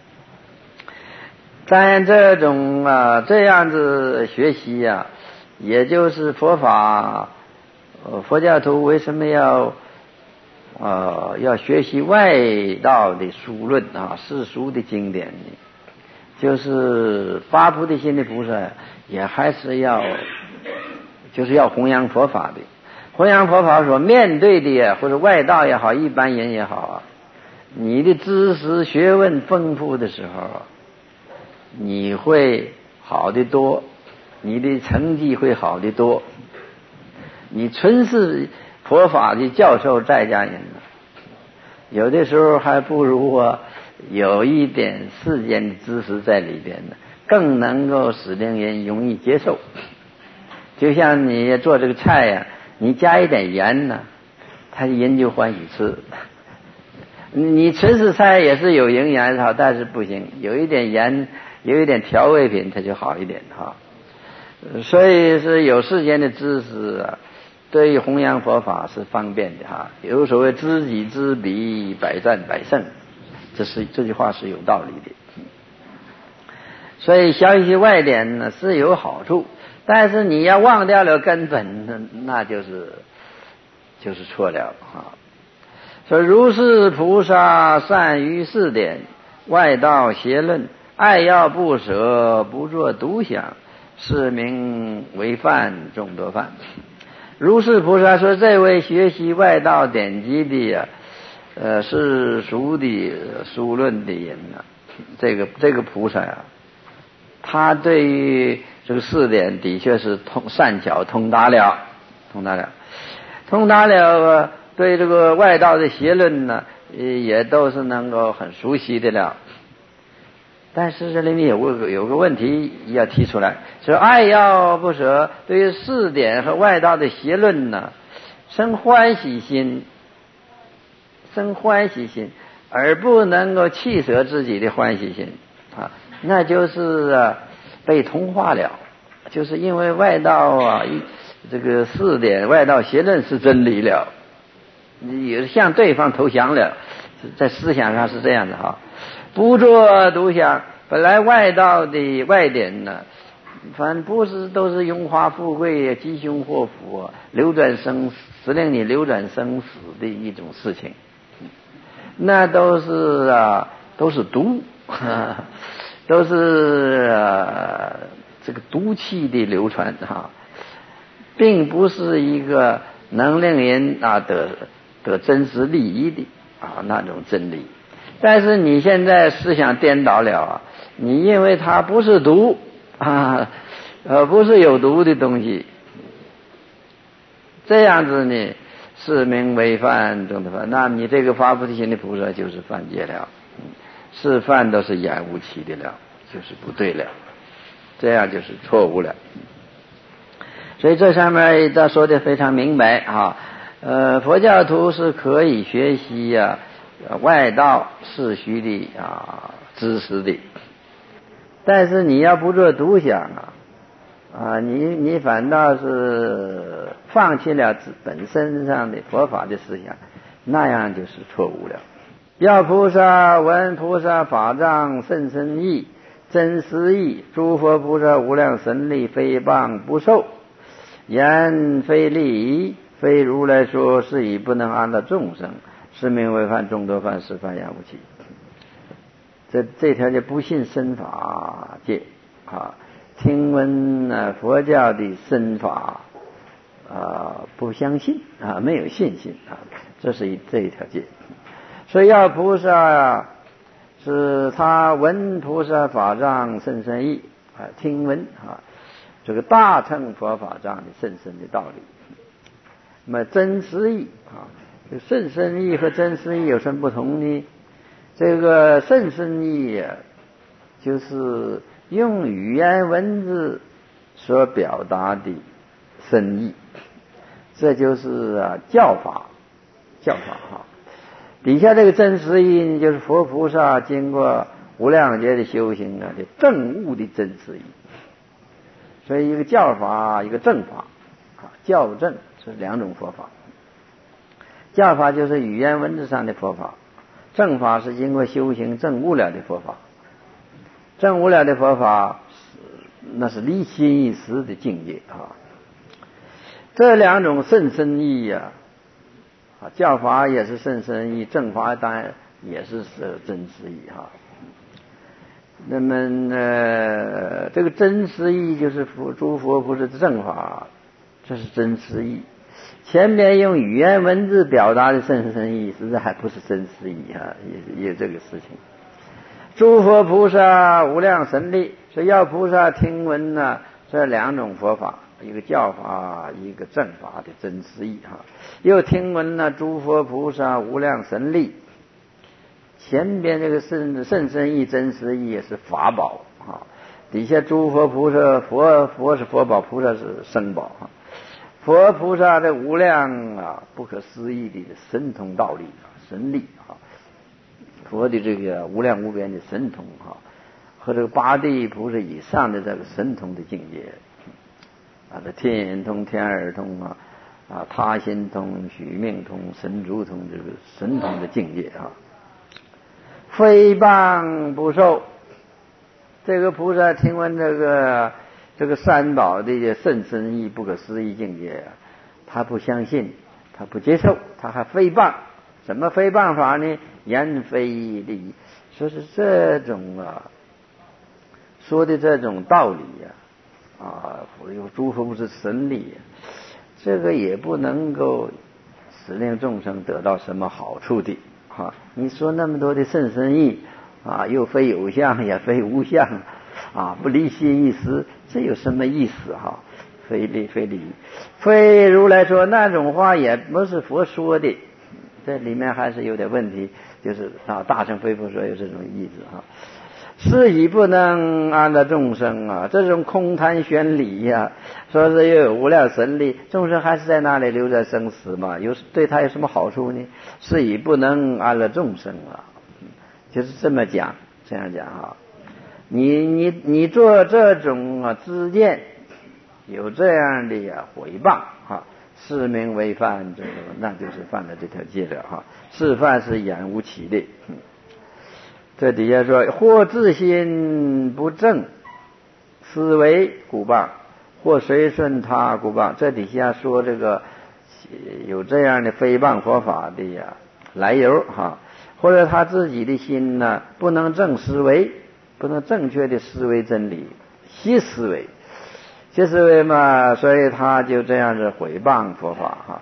但这种啊这样子学习呀、啊，也就是佛法，呃，佛教徒为什么要呃要学习外道的书论啊，世俗的经典呢？就是发菩提心的菩萨也还是要，就是要弘扬佛法的。弘扬佛法所面对的，或者外道也好，一般人也好啊，你的知识学问丰富的时候，你会好得多，你的成绩会好得多。你纯是佛法的教授在家人呢，有的时候还不如啊有一点世间的知识在里边呢，更能够使令人容易接受。就像你做这个菜呀、啊。你加一点盐呢，他人就欢喜吃。你纯食菜也是有营养好，但是不行，有一点盐，有一点调味品，它就好一点哈。所以是有世间的知识啊，对于弘扬佛法是方便的哈。有所谓知己知彼，百战百胜，这是这句话是有道理的。所以学一些外典呢是有好处。但是你要忘掉了根本，那那就是就是错了啊！说如是菩萨善于四典，外道邪论，爱要不舍，不作独享，是名为犯，众多犯。如是菩萨说，这位学习外道典籍的呀、啊，呃，世俗的书论的人呢、啊，这个这个菩萨呀、啊，他对于这个四点的确是通善巧通达了，通达了，通达了。对这个外道的邪论呢，也都是能够很熟悉的了。但是这里面有个有个问题要提出来，说爱要不舍，对于四点和外道的邪论呢，生欢喜心，生欢喜心，而不能够弃舍自己的欢喜心啊，那就是啊。被同化了，就是因为外道啊，这个四点外道邪论是真理了，也向对方投降了，在思想上是这样的哈。不做独享，本来外道的外典呢，反正不是都是荣华富贵、吉凶祸福、流转生死，使令你流转生死的一种事情，那都是啊，都是毒。都是、呃、这个毒气的流传哈，并不是一个能令人啊得得真实利益的啊那种真理。但是你现在思想颠倒了啊，你认为它不是毒啊，呃不是有毒的东西，这样子呢是名为犯中的犯，那你这个发菩提心的菩萨就是犯戒了，是犯都是眼无起的了，就是不对了，这样就是错误了。所以这上面他说的非常明白啊，呃，佛教徒是可以学习呀、啊、外道世虚的啊知识的，但是你要不做独想啊，啊，你你反倒是放弃了本身上的佛法的思想，那样就是错误了。要菩萨闻菩萨法藏甚深义真实义，诸佛菩萨无量神力非谤不受，言非利益，非如来说，是以不能安乐众生，是名为犯众多犯是犯言无起。这这条就不信身法界啊，听闻呢佛教的身法啊不相信啊，没有信心啊，这是一这一条界。所以要菩萨啊，是他闻菩萨法藏甚深义啊，听闻啊这个大乘佛法藏的甚深的道理。那么真实义啊，这甚深义和真实义有什么不同呢？这个甚深义啊，就是用语言文字所表达的深义，这就是啊教法，教法哈。底下这个真实义就是佛菩萨经过无量劫的修行啊，就证悟的真实义。所以一个教法，一个正法啊，教正是两种佛法。教法就是语言文字上的佛法，正法是经过修行证悟了的佛法。证悟了的佛法那是离心一时的境界啊。这两种甚深义啊，啊教法也是甚深义，正法当然也是是真实义哈。那么呢，这个真实义就是佛诸佛不是正法，这是真实义。前面用语言文字表达的甚深义，实在还不是真实义啊，也也有这个事情。诸佛菩萨无量神力，所以要菩萨听闻呢这两种佛法，一个教法，一个正法的真实义哈。又听闻呢诸佛菩萨无量神力。前边这个甚甚深义真实义也是法宝啊，底下诸佛菩萨，佛佛是佛宝，菩萨是身宝啊。佛菩萨的无量啊不可思议的神通道力啊，神力啊，佛的这个无量无边的神通啊，和这个八地菩萨以上的这个神通的境界啊，这天眼通、天耳通啊，啊他心通、许命通、神足通，这个神通的境界啊。非谤不受，这个菩萨听闻这个这个三宝的甚深义不可思议境界，他不相信，他不接受，他还诽谤。怎么诽谤法呢？言非利益，说是这种啊，说的这种道理呀，啊，有诸佛不是神力，这个也不能够使令众生得到什么好处的。啊，你说那么多的甚深义啊，又非有相也非无相啊，不离心一时，这有什么意思哈、啊？非利非利，非如来说那种话也不是佛说的，这里面还是有点问题，就是啊，大乘非佛说有这种意思哈、啊。是以不能安乐众生啊，这种空谈玄理呀、啊，说是又有无量神力，众生还是在那里留在生死嘛，有对他有什么好处呢？是以不能安乐众生啊，就是这么讲，这样讲哈、啊。你你你做这种啊知见，有这样的呀、啊、毁谤哈，是名为犯，这个那就是犯了这条戒了哈。是犯是言无起的。嗯，这底下说，或自心不正，思维故谤；或随顺他故谤。这底下说这个有这样的诽谤佛法的呀来由哈，或者他自己的心呢不能正思维，不能正确的思维真理，虚思维，虚思维嘛，所以他就这样子毁谤佛法哈。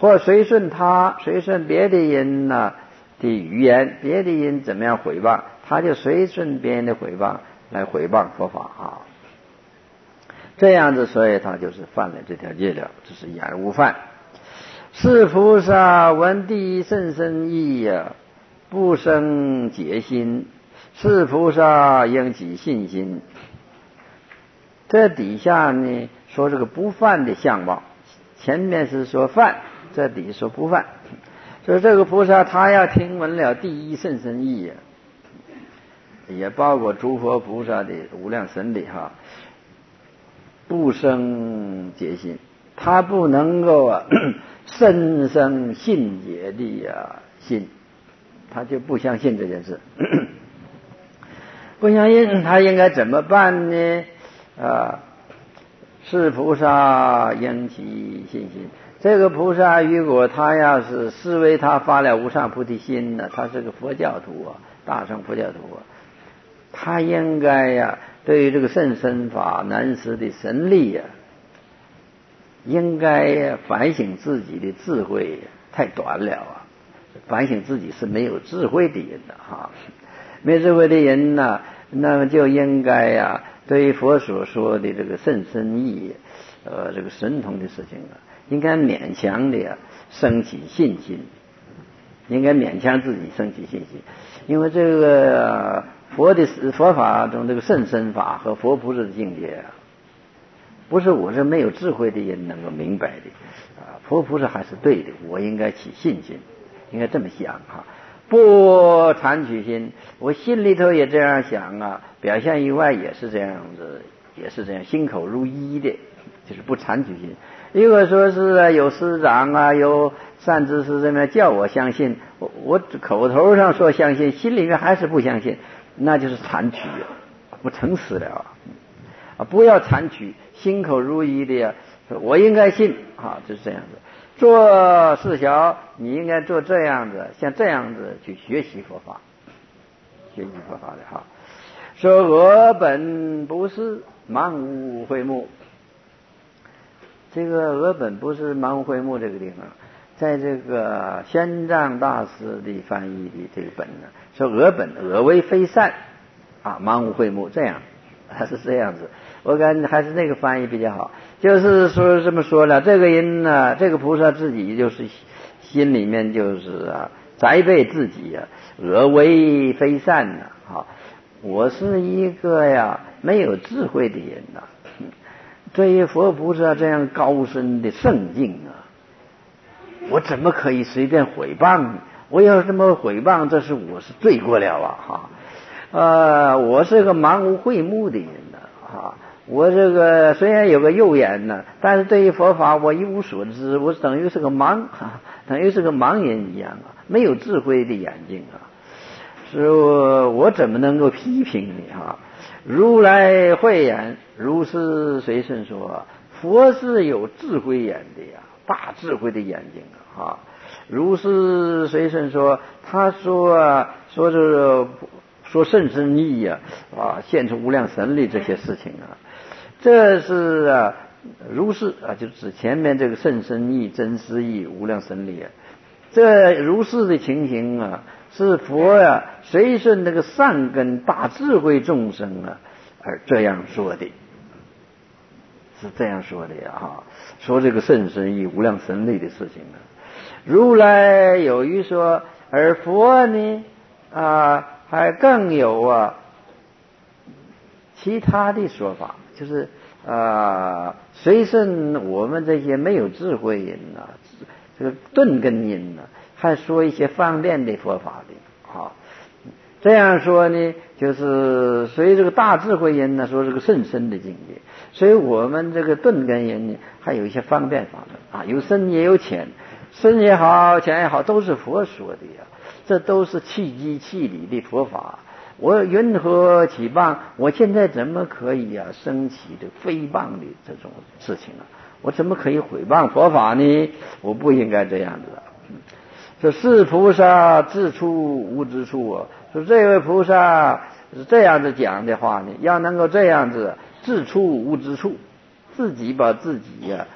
或随顺他，随顺别的人呢、啊、的语言，别的人怎么样毁谤，他就随顺别人的毁谤来毁谤佛法啊。这样子，所以他就是犯了这条戒了，这是言误犯。是菩萨闻第一甚深义呀，不生戒心，是菩萨应起信心。这底下呢说这个不犯的相貌，前面是说犯，这底说不犯。所以这个菩萨他要听闻了第一甚深义呀，也包括诸佛菩萨的无量神力哈，不生戒心，他不能够啊深生信解的啊心，他就不相信这件事。不相信他应该怎么办呢？啊，是菩萨应起信心。这个菩萨如果他要是视为他发了无上菩提心呢，他是个佛教徒啊，大乘佛教徒啊，他应该呀、啊，对于这个甚深法难识的神力呀、啊，应该反省自己的智慧太短了啊！反省自己是没有智慧的人的哈，没智慧的人呢、啊，那么就应该呀、啊，对于佛所说的这个甚深义，呃，这个神通的事情啊，应该勉强的呀、啊、升起信心，应该勉强自己升起信心，因为这个佛的佛法中这个甚深法和佛菩萨的境界啊。不是我是没有智慧的人能够明白的啊，佛菩萨还是对的，我应该起信心，应该这么想哈，不残取心，我心里头也这样想啊，表现以外也是这样子，也是这样，心口如一的，就是不残取心。如果说是有师长啊，有善知识这么叫我相信，我我口头上说相信，心里面还是不相信，那就是残取，不诚实了啊！不要残取。心口如一的呀，我应该信啊，就是这样子。做事小，你应该做这样子，像这样子去学习佛法，学习佛法的哈。说我本不是盲无慧目，这个我本不是盲无慧目这个地方，在这个玄奘大师的翻译的这个本呢，说我本我为非善啊，盲无慧目，这样还是这样子。我感觉还是那个翻译比较好，就是说这么说了，这个人呢、啊，这个菩萨自己就是心里面就是啊责备自己啊，我为非善呐、啊，啊，我是一个呀没有智慧的人呐、啊，对于佛菩萨这样高深的圣境啊，我怎么可以随便毁谤呢？我要这么毁谤，这是我是罪过了啊！哈，呃，我是个盲无慧目的人呢、啊，哈。我这个虽然有个右眼呢，但是对于佛法我一无所知，我等于是个盲，等于是个盲人一样啊，没有智慧的眼睛啊，所以我怎么能够批评你啊？如来慧眼，如是随顺说，佛是有智慧眼的呀，大智慧的眼睛啊，如是随顺说，他说啊，说这个说甚深义呀，啊，现出无量神力这些事情啊。这是啊，如是啊，就指前面这个甚深义、真实义、无量神力啊。这如是的情形啊，是佛呀、啊、随顺那个善根大智慧众生啊而这样说的，是这样说的呀哈。说这个甚深义、无量神力的事情啊，如来有余说，而佛呢啊还更有啊其他的说法。就是啊、呃，随顺我们这些没有智慧人呐、啊，这个钝根人呐、啊，还说一些方便的佛法的啊。这样说呢，就是所以这个大智慧人呢，说这个甚深的境界。所以我们这个钝根人呢，还有一些方便法门啊，有深也有浅，深也好，浅也好，都是佛说的呀。这都是契机契理的佛法。我云何起谤？我现在怎么可以啊升起这诽谤的这种事情啊？我怎么可以毁谤佛法呢？我不应该这样子啊！说是菩萨自处无之处啊！说这位菩萨是这样子讲的话呢，要能够这样子自处无之处，自己把自己呀、啊、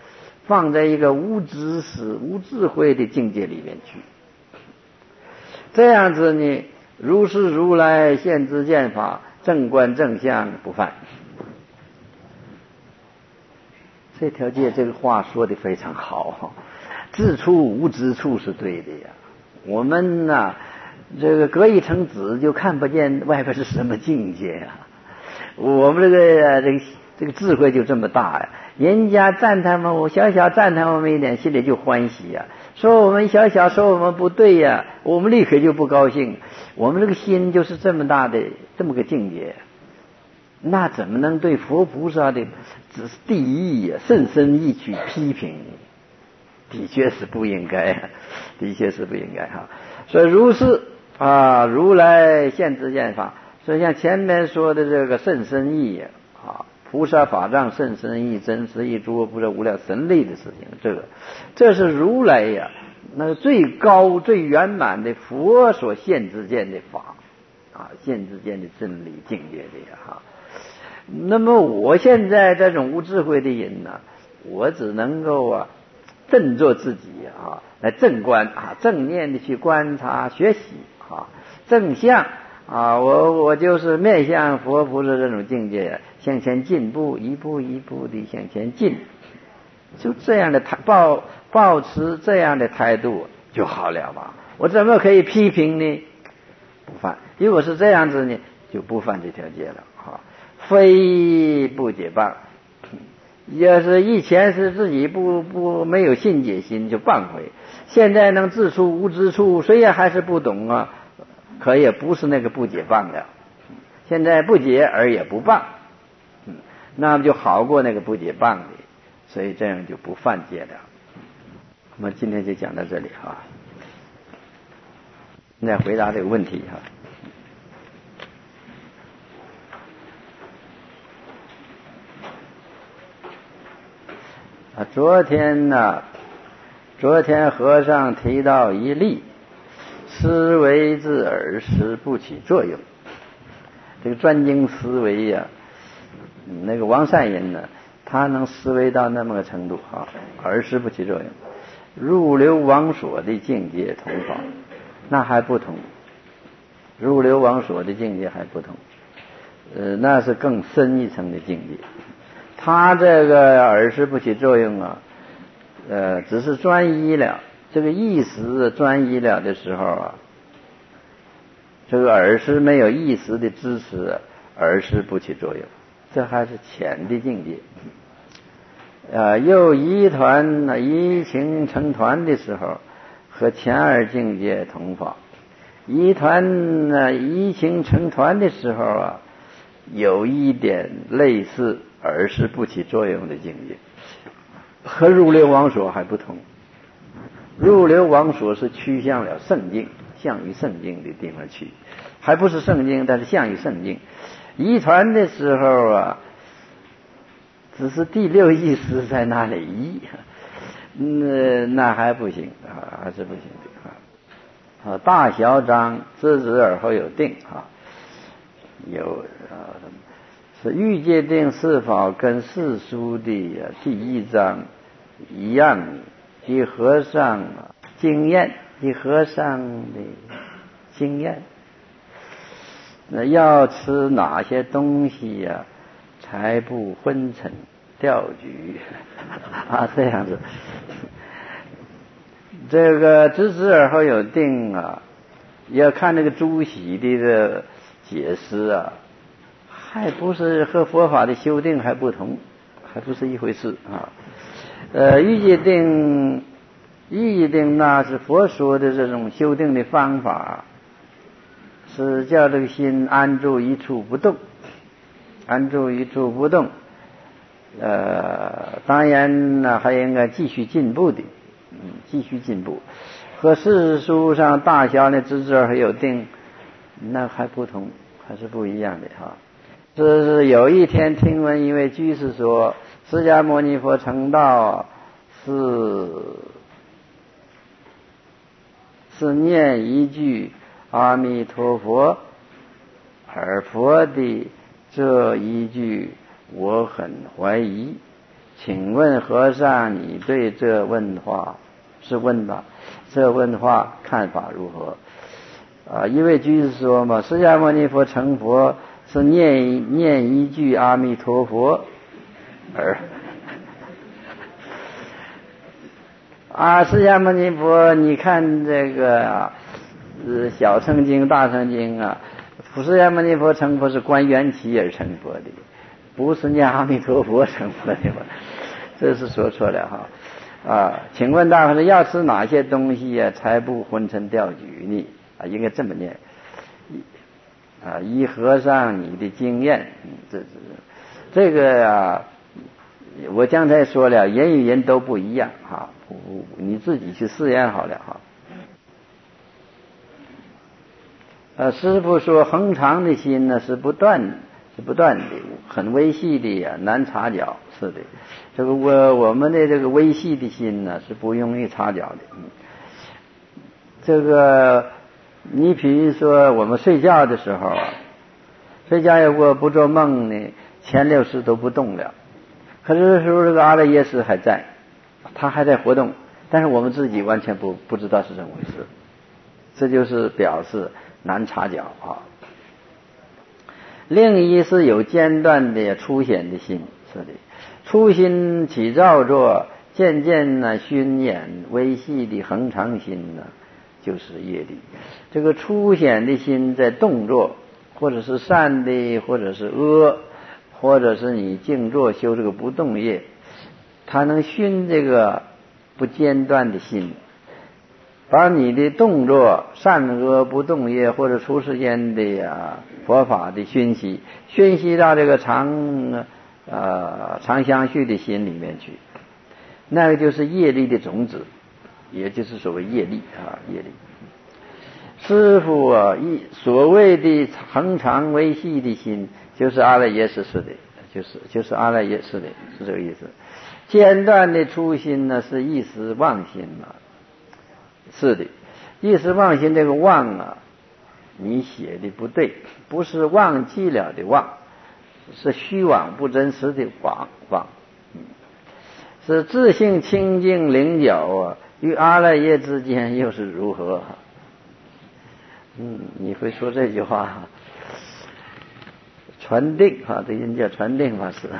放在一个无知识、无智慧的境界里面去。这样子呢，如是如来现知见法，正观正相不犯。这条界这个话说得非常好，自处无知处是对的呀。我们呢、啊，这个隔一层纸就看不见外边是什么境界呀、啊。我们这个这个这个智慧就这么大呀。人家赞叹我，我小小赞叹我们一点，心里就欢喜呀。说我们小小说我们不对呀，我们立刻就不高兴。我们这个心就是这么大的这么个境界。那怎么能对佛菩萨的只是第一呀甚深意去批评？的确是不应该，的确是不应该哈。所以如是啊，如来现知见法。所以像前面说的这个甚深意啊，菩萨法藏甚深意，真实意诸菩萨无量神力的事情，这个这是如来呀、啊，那个最高最圆满的佛所现知见的法啊，现知见的真理境界的呀哈。那么我现在这种无智慧的人呢，我只能够啊振作自己啊，来正观啊，正念的去观察学习啊，正向啊，我我就是面向佛菩萨这种境界，向前进步，一步一步的向前进，就这样的态抱抱持这样的态度就好了嘛。我怎么可以批评呢？不犯。如果是这样子呢，就不犯这条戒了啊。非不解谤，要是以前是自己不不没有信解心就谤回，现在能自处无知处，虽然还是不懂啊，可也不是那个不解谤了。现在不解而也不谤，嗯，那么就好过那个不解谤的，所以这样就不犯戒了。我们今天就讲到这里哈，现在回答这个问题哈。啊，昨天呢、啊，昨天和尚提到一例，思维自耳识不起作用。这个专精思维呀、啊，那个王善人呢，他能思维到那么个程度啊，耳识不起作用，入流王所的境界同法，那还不同。入流王所的境界还不同，呃，那是更深一层的境界。他这个耳识不起作用啊，呃，只是专一了。这个意识专一了的时候啊，这个耳识没有意识的支持，耳识不起作用，这还是浅的境界。呃，又一团一情成团的时候，和前二境界同法。一团呢，一情成团的时候啊，有一点类似耳识不起作用的境界，和入流王所还不同。入流王所是趋向了圣境，向于圣境的地方去，还不是圣境，但是向于圣境。一团的时候啊，只是第六意识在那里移，那那还不行啊，还是不行的啊。啊，大小章知止而后有定啊，有啊，是欲界定是否跟四书的第一章一样？以和尚经验，以和尚的经验，那要吃哪些东西呀、啊，才不昏沉掉举啊？这样子。这个知止而后有定啊，要看那个朱熹的的解释啊，还不是和佛法的修定还不同，还不是一回事啊。呃，欲界定，欲界定那是佛说的这种修定的方法，是叫这个心安住一处不动，安住一处不动。呃，当然呢，还应该继续进步的。嗯，继续进步，和世书上大小的知止而后有定，那还不同，还是不一样的哈。这是有一天听闻一位居士说，释迦牟尼佛成道是是念一句阿弥陀佛，而佛的这一句我很怀疑， 请问和尚，你对这问话是问吧？这问话看法如何？啊，一位居士说嘛，释迦牟尼佛成佛是念念一句阿弥陀佛而啊，释迦牟尼佛，你看这个呃小乘经、大乘经啊，释迦牟尼佛成佛是观缘起而成佛的，不是念阿弥陀佛成佛的嘛，这是说错了哈。啊，请问大和尚要吃哪些东西啊才不昏沉掉举呢？啊，应该这么念。啊，依和尚你的经验，这这这个啊，我刚才说了，人与人都不一样哈，你自己去试验好了哈。呃，师父说恒常的心呢是不断是不断的，很微细的呀、啊，难察觉。是的，这个我我们的这个微细的心呢是不容易察觉的。嗯，这个你比如说我们睡觉的时候啊，睡觉如果不做梦呢，前六识都不动了，可是这时候这个阿赖耶识还在，它还在活动，但是我们自己完全不不知道是怎么回事，这就是表示难察觉啊。另一是有间断的粗显的心，是的，粗心起造作，渐渐呢熏眼微细的恒常心呢，就是业力。这个粗显的心在动作，或者是善的，或者是恶，或者是你静坐修这个不动业，它能熏这个不间断的心，把你的动作善恶不动业或者出世间的呀佛法的熏习，熏习到这个常呃常相续的心里面去，那个就是业力的种子，也就是所谓业力啊，业力。师父啊，一所谓的恒常微细的心，就是阿赖耶识识的，就是就是阿赖耶识的，是这个意思。间断的粗心呢，是一时妄心啊。是的，一时妄心，这个妄啊，你写的不对，不是忘记了的忘，是虚妄不真实的妄妄，嗯，是自性清净灵觉啊，与阿赖耶之间又是如何？嗯，你会说这句话，传定啊，这人叫传定法师。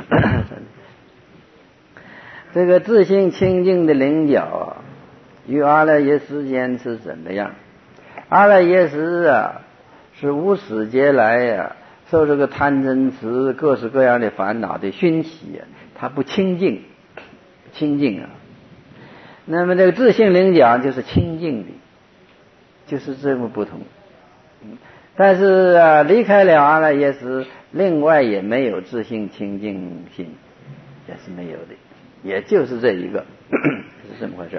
这个自性清净的灵觉啊，与阿赖耶之间是怎么样？阿赖耶识啊，是无始劫来呀、啊，受这个贪嗔痴各式各样的烦恼的熏习啊，它不清净，清净啊。那么这个自性灵觉就是清净的，就是这么不同。但是啊，离开了阿赖耶识，另外也没有自性清净心，也是没有的，也就是这一个，是这么回事。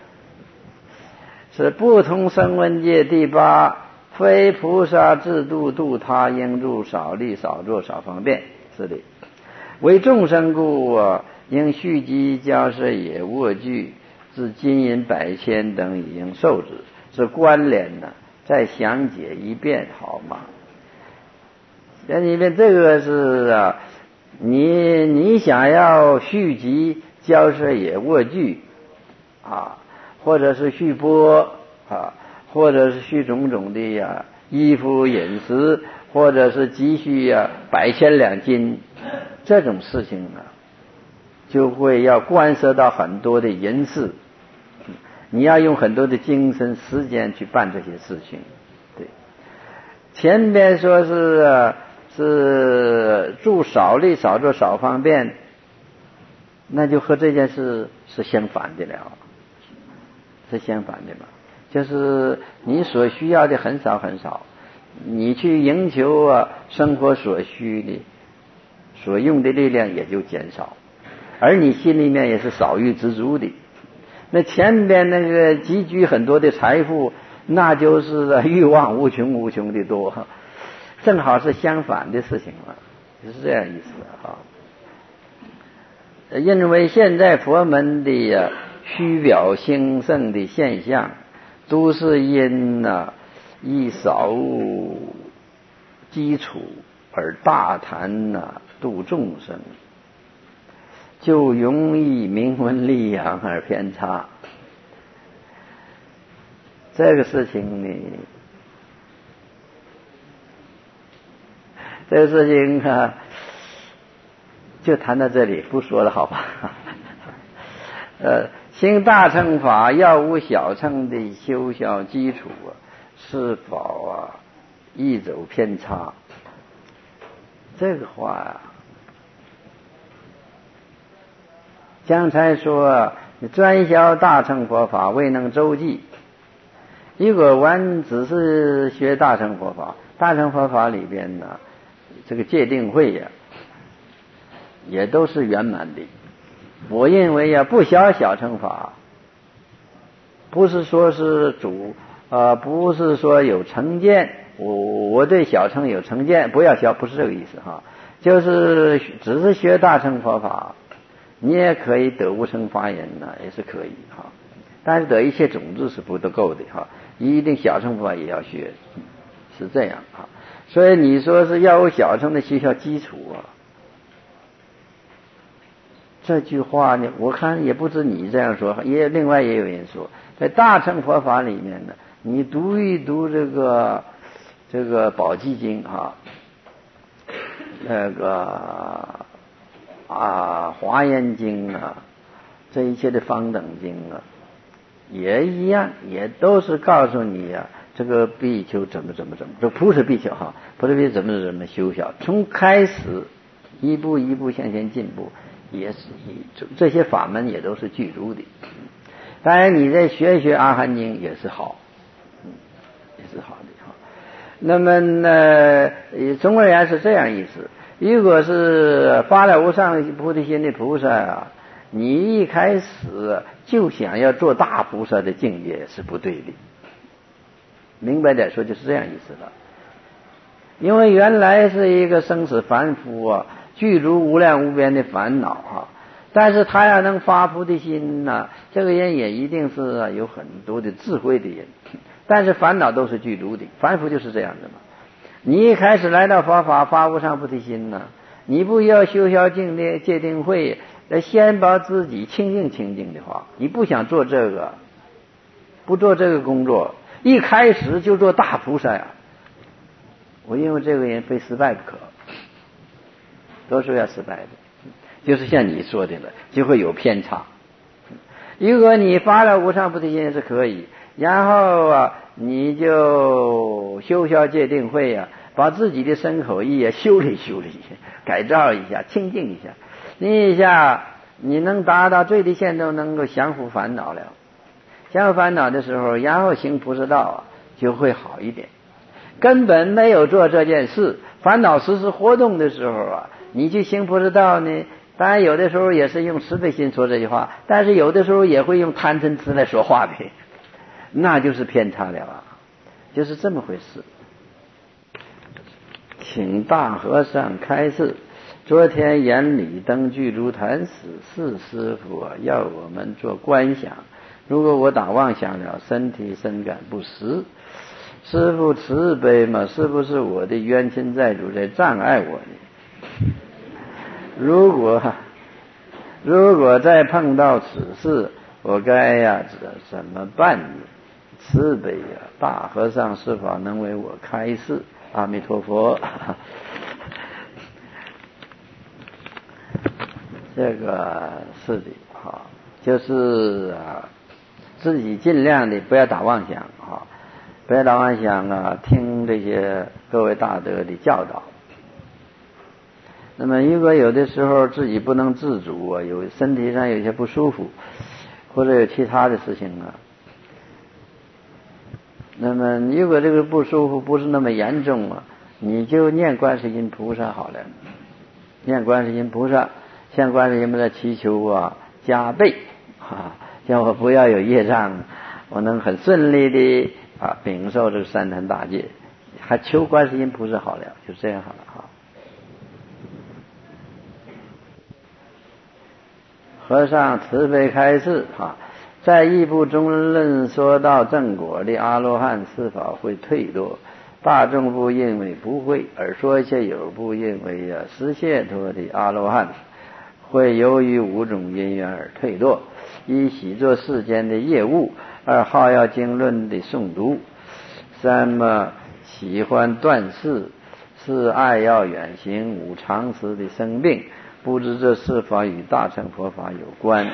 是不同声闻界第八，非菩萨自度度他，应入少力少作少方便。是的，为众生故啊，应续集交涉也卧具，自金银百千等已应受之。是关联呢，再详解一遍好吗？这里面这个是啊，你你想要续集交涉也卧具啊，或者是续钵啊，或者是续种种的呀衣服饮食，或者是积蓄呀百千两金，这种事情呢，就会要关涉到很多的人事，你要用很多的精神时间去办这些事情。对，前边说是是住少力少做少方便，那就和这件事是相反的了，是相反的嘛，就是你所需要的很少很少，你去营求啊生活所需的所用的力量也就减少，而你心里面也是少欲知足的。那前边那个积聚很多的财富，那就是欲望无穷无穷的多，正好是相反的事情了，是这样意思啊。因为现在佛门的虚表兴盛的现象，都是因呢以少物基础而大谈呢度众生。 就容易名闻利养而偏差。这个事情呢，这个事情啊，就谈到这里，不说了，好吧？呃，行大乘法要无小乘的修小基础啊，是否啊易走偏差？这个话啊，刚才说专修大乘佛法未能周济，如果完只是学大乘佛法，大乘佛法里边呢，这个戒定慧呀、啊，也都是圆满的。我认为呀、啊，不学小乘法，不是说是主呃，不是说有成见，我我对小乘有成见，不要学，不是这个意思哈。就是只是学大乘佛法，你也可以得无生法忍呢，也是可以哈。但是得一切种子是不得够的哈，一定小乘佛法也要学，是这样哈。所以你说是要有小乘的学校基础啊，这句话呢，我看也不止你这样说，也另外也有人说，在大乘佛法里面呢，你读一读这个这个宝积经啊，那个啊华严经啊，这一切的方等经啊，也一样，也都是告诉你呀、啊，这个比丘怎么怎么怎么，这不是比丘哈，不是比丘怎么怎么修小，从开始一步一步向前进步。也是这些法门也都是具足的，当然你再学一学阿含经也是好，嗯，也是好的哈。那么呢，总而言之是这样意思。如果是发了无上菩提心的菩萨啊，你一开始就想要做大菩萨的境界是不对的。明白点说就是这样意思了。因为原来是一个生死凡夫啊，具足无量无边的烦恼啊，但是他要能发菩提心呢、啊，这个人也一定是、啊、有很多的智慧的人，但是烦恼都是具足的，凡夫就是这样的嘛。你一开始来到佛法发无上菩提心呢、啊，你不要修小净的戒定慧，先把自己清净清净的话，你不想做这个，不做这个工作，一开始就做大菩萨呀、啊，我认为这个人非失败不可。都是要失败的，就是像你说的了，就会有偏差。如果你发了无上菩提心是可以，然后啊，你就修小戒定慧啊，把自己的身口意啊修理修理，改造一下，清净一下，你一下你能达到最低限度，能够降伏烦恼了。降伏烦恼的时候，然后行菩萨道啊，就会好一点。根本没有做这件事，烦恼时时活动的时候啊，你去行菩萨道呢，当然有的时候也是用慈悲心说这句话，但是有的时候也会用贪嗔痴来说话的，那就是偏差了啊，就是这么回事。请大和尚开示，昨天眼里灯具足谈死，是师父啊要我们做观想，如果我打妄想了，身体深感不实，师父慈悲嘛，是不是我的冤亲债主在障碍我呢？如果如果再碰到此事，我该呀怎么办呢？慈悲呀，大和尚是否能为我开示？阿弥陀佛。这个是的哈，就是啊，自己尽量的不要打妄想啊。不要打妄想啊，听这些各位大德的教导。那么如果有的时候自己不能自主啊，有身体上有些不舒服，或者有其他的事情啊，那么如果这个不舒服不是那么严重啊，你就念观世音菩萨好了，念观世音菩萨，向观世音菩萨祈求啊加倍啊，叫我不要有业障，我能很顺利的啊，禀受这个三坛大戒，还求观世音菩萨好了，就这样好了哈。和尚慈悲开示哈，在义部中论说到正果的阿罗汉是否会退堕？大众部认为不会，而说一些有部认为啊，实解脱的阿罗汉会由于五种因缘而退落：一、喜做世间的业务；二、好要经论的诵读；三么喜欢断事；四、爱要远行；五、长时的生病。不知这是否与大乘佛法有关？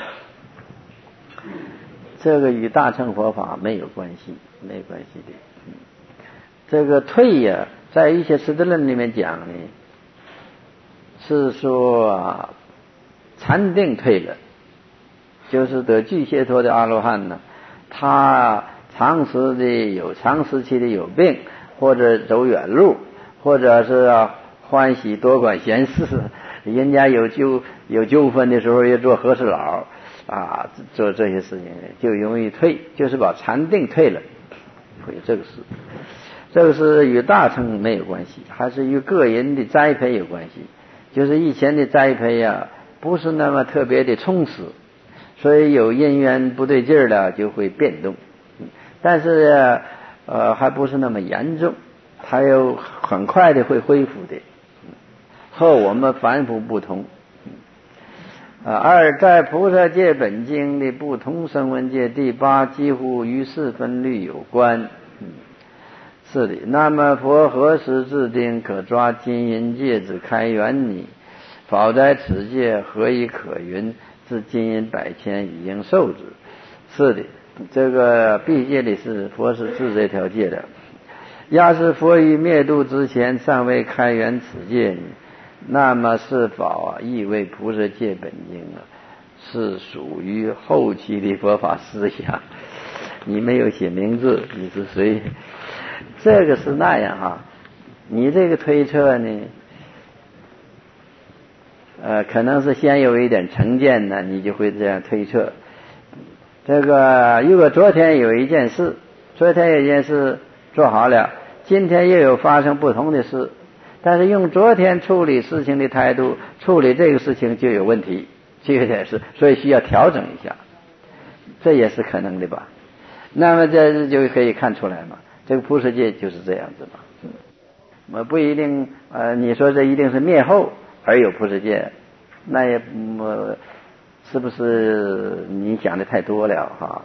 这个与大乘佛法没有关系，没有关系的。这个退呀、啊，在一些师德论里面讲呢，是说啊，禅定退了，就是得巨解脱的阿罗汉呢，他长时的有长时期的有病，或者走远路，或者是、啊、欢喜多管闲事，人家有纠有纠纷的时候也做和事佬啊，做这些事情就容易退，就是把禅定退了，会有这个事。这个是与大乘没有关系，还是与个人的栽培有关系。就是以前的栽培啊，不是那么特别的充实，所以有因缘不对劲儿了就会变动。但是呃还不是那么严重，它又很快的会恢复的，和我们凡夫不同。啊，二在菩萨戒本经的不同声闻界第八几乎与四分律有关。是的，那么佛何时制定可抓金银戒之开元呢？否在此界何以可云？自金银百千已应受之。是的，这个毕戒里是佛是治这条戒的。要是佛于灭度之前尚未开元此戒呢，那么是否啊意味菩萨戒本经啊是属于后期的佛法思想？你没有写名字，你是谁？这个是那样啊，你这个推测呢，呃，可能是先有一点成见呢，你就会这样推测。这个如果昨天有一件事，昨天有一件事做好了，今天又有发生不同的事，但是用昨天处理事情的态度处理这个事情就有问题，就有点事，所以需要调整一下，这也是可能的吧。那么这就可以看出来嘛，这个菩萨戒就是这样子嘛。嗯，我不一定呃，你说这一定是灭后而有菩萨戒，那也呃，是不是你讲的太多了哈？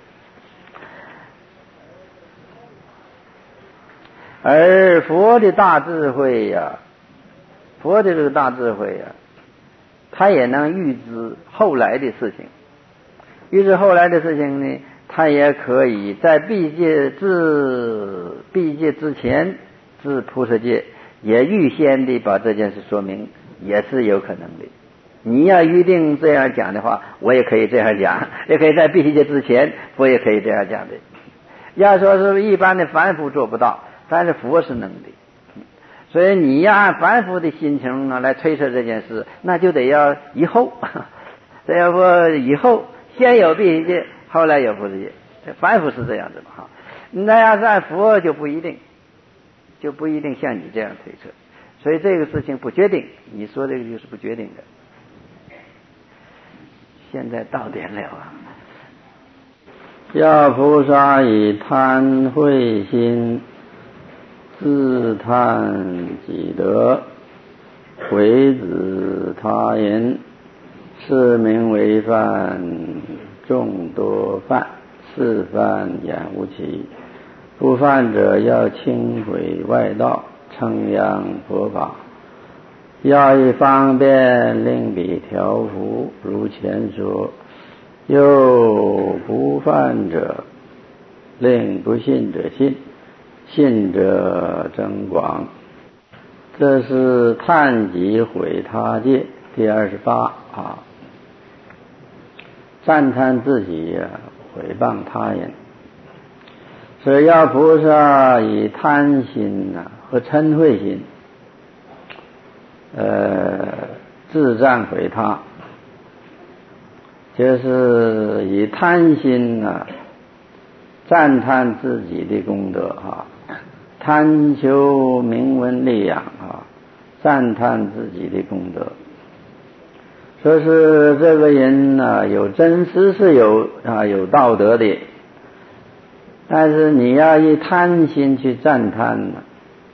而佛的大智慧呀、啊，佛的这个大智慧呀、啊，他也能预知后来的事情，预知后来的事情呢，他也可以在毕戒至毕戒之前至菩萨戒，也预先的把这件事说明，也是有可能的。你要预定这样讲的话，我也可以这样讲，也可以在毕戒之前，我也可以这样讲的。要说是一般的凡夫做不到，但是佛是能的。所以你要按凡夫的心情呢来推测这件事，那就得要以后，这要不以后先有毕戒，后来有菩萨戒，凡夫是这样子嘛哈。那要是按佛就不一定，就不一定像你这样推测。所以这个事情不决定，你说这个就是不决定的。现在到点了啊！要菩萨以贪慧心自叹己得，回止他人，是名为犯众多犯，是犯言无期。不犯者要轻毁外道，称扬佛法。要以方便令彼调伏，如前说。又不犯者，令不信者信，信者增广。这是叹己毁他戒第二十八啊，赞叹自己呀、啊，毁谤他人。所以要菩萨以贪心呐、啊、和嗔恚心，呃，自赞毁他。就是以贪心啊，赞叹自己的功德啊，贪求名闻利养啊，赞叹自己的功德。说是这个人呢、啊，有真实是有啊有道德的，但是你要以贪心去赞叹呢，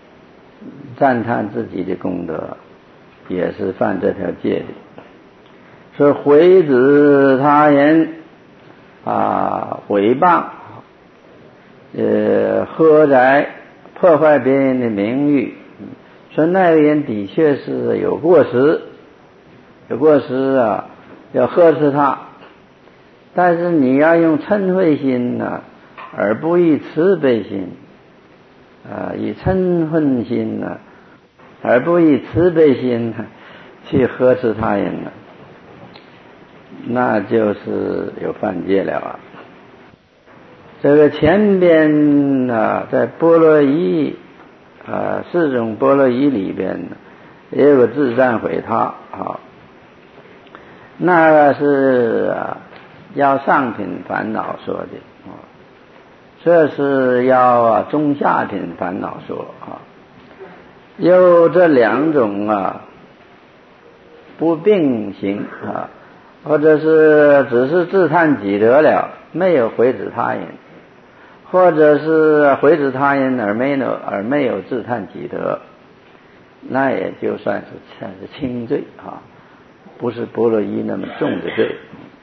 赞叹自己的功德，也是犯这条戒的。 是毁指他人啊，毁谤，呃，喝宅，破坏别人的名誉。说那个人的确是有过失，有过失啊，要呵斥他。但是你要用嗔恚心呢、啊，而不以慈悲心，啊，以嗔恨心呢、啊，而不以慈悲心呢、啊，去呵斥他人呢、啊，那就是有犯戒了啊。这个前边呢，在波罗夷啊四种波罗夷里边呢，也有个自赞毁他啊，那个是啊要上品烦恼说的啊，这是要啊中下品烦恼说啊，有这两种啊不并行啊，或者是只是自叹己得了，没有毁止他人，或者是毁止他人而没有而没有自叹己得，那也就算是算是轻罪啊，不是波罗夷那么重的罪。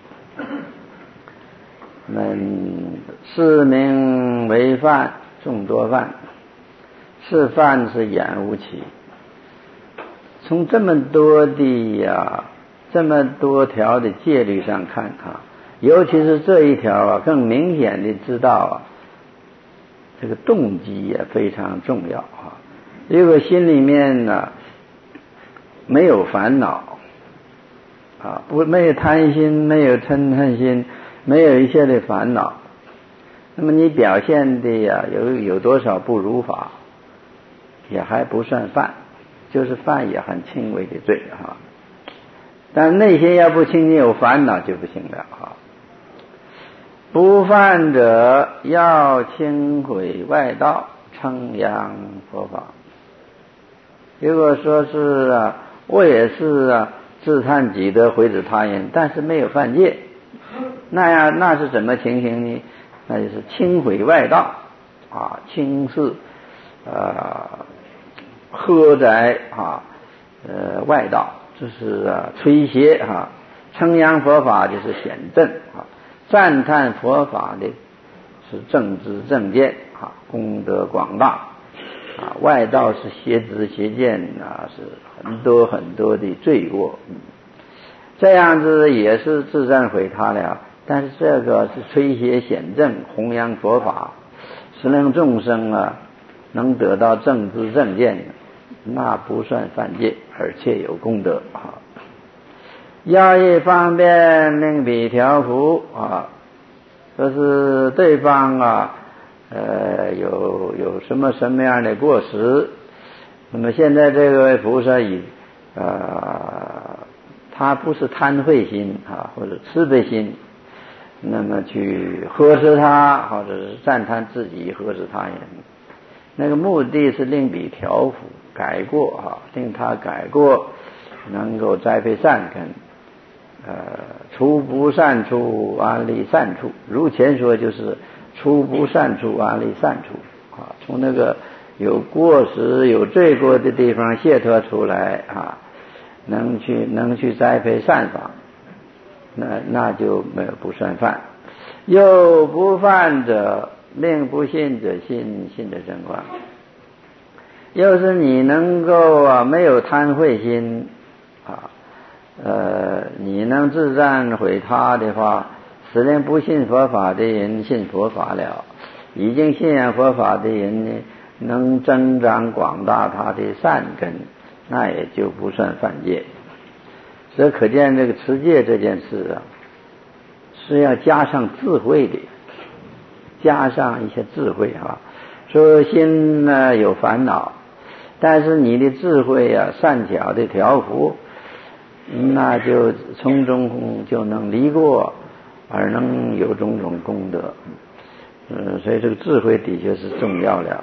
们是名为犯，众多犯，是犯是眼无起。从这么多的呀、啊，这么多条的戒律上看啊，尤其是这一条啊，更明显的知道啊，这个动机也非常重要啊。如果心里面呢、啊、没有烦恼啊，不没有贪心，没有嗔恨心，没有一切的烦恼，那么你表现的呀、啊、有有多少不如法，也还不算犯，就是犯也很轻微的罪哈。但内心要不清净有烦恼就不行了哈。不犯者要轻毁外道，称扬佛法。如果说是啊，我也是啊自叹己得毁止他人，但是没有犯戒，那样那是什么情形呢？那就是轻毁外道啊，轻视呃呵宅啊呃外道，就是啊吹邪啊，称扬佛法就是显正啊，赞叹佛法的是正知正见啊，功德广大啊，外道是邪知邪见啊，是很多很多的罪过，嗯，这样子也是自赞毁他了。但是这个是吹邪显正，弘扬佛法，使令众生啊能得到正知正见，那不算犯戒，而且有功德啊。要以方便令彼调伏啊，就是对方啊，呃，有有什么什么样的过失，那么现在这位菩萨以呃，他不是贪恚心啊，或者慈悲心，那么去呵斥他，或者是赞叹自己，呵斥他人，那个目的是令彼调伏改过啊，令他改过，能够栽培善根。呃，除不善处，安立善处。如前说，就是除不善处，安立善处啊，从那个有过失、有罪过的地方解脱出来啊，能去能去栽培善法，那那就没有不算犯。又不犯者，令不信者信，信者真观。要是你能够啊没有贪恚心啊。呃，你能自赞毁他的话，使令不信佛法的人信佛法了，已经信仰佛法的人呢，能增长广大他的善根，那也就不算犯戒。所以可见这个持戒这件事啊，是要加上智慧的，加上一些智慧啊。说心呢有烦恼，但是你的智慧啊善巧的调伏，那就从中就能离过，而能有种种功德。嗯，所以这个智慧的确是重要了。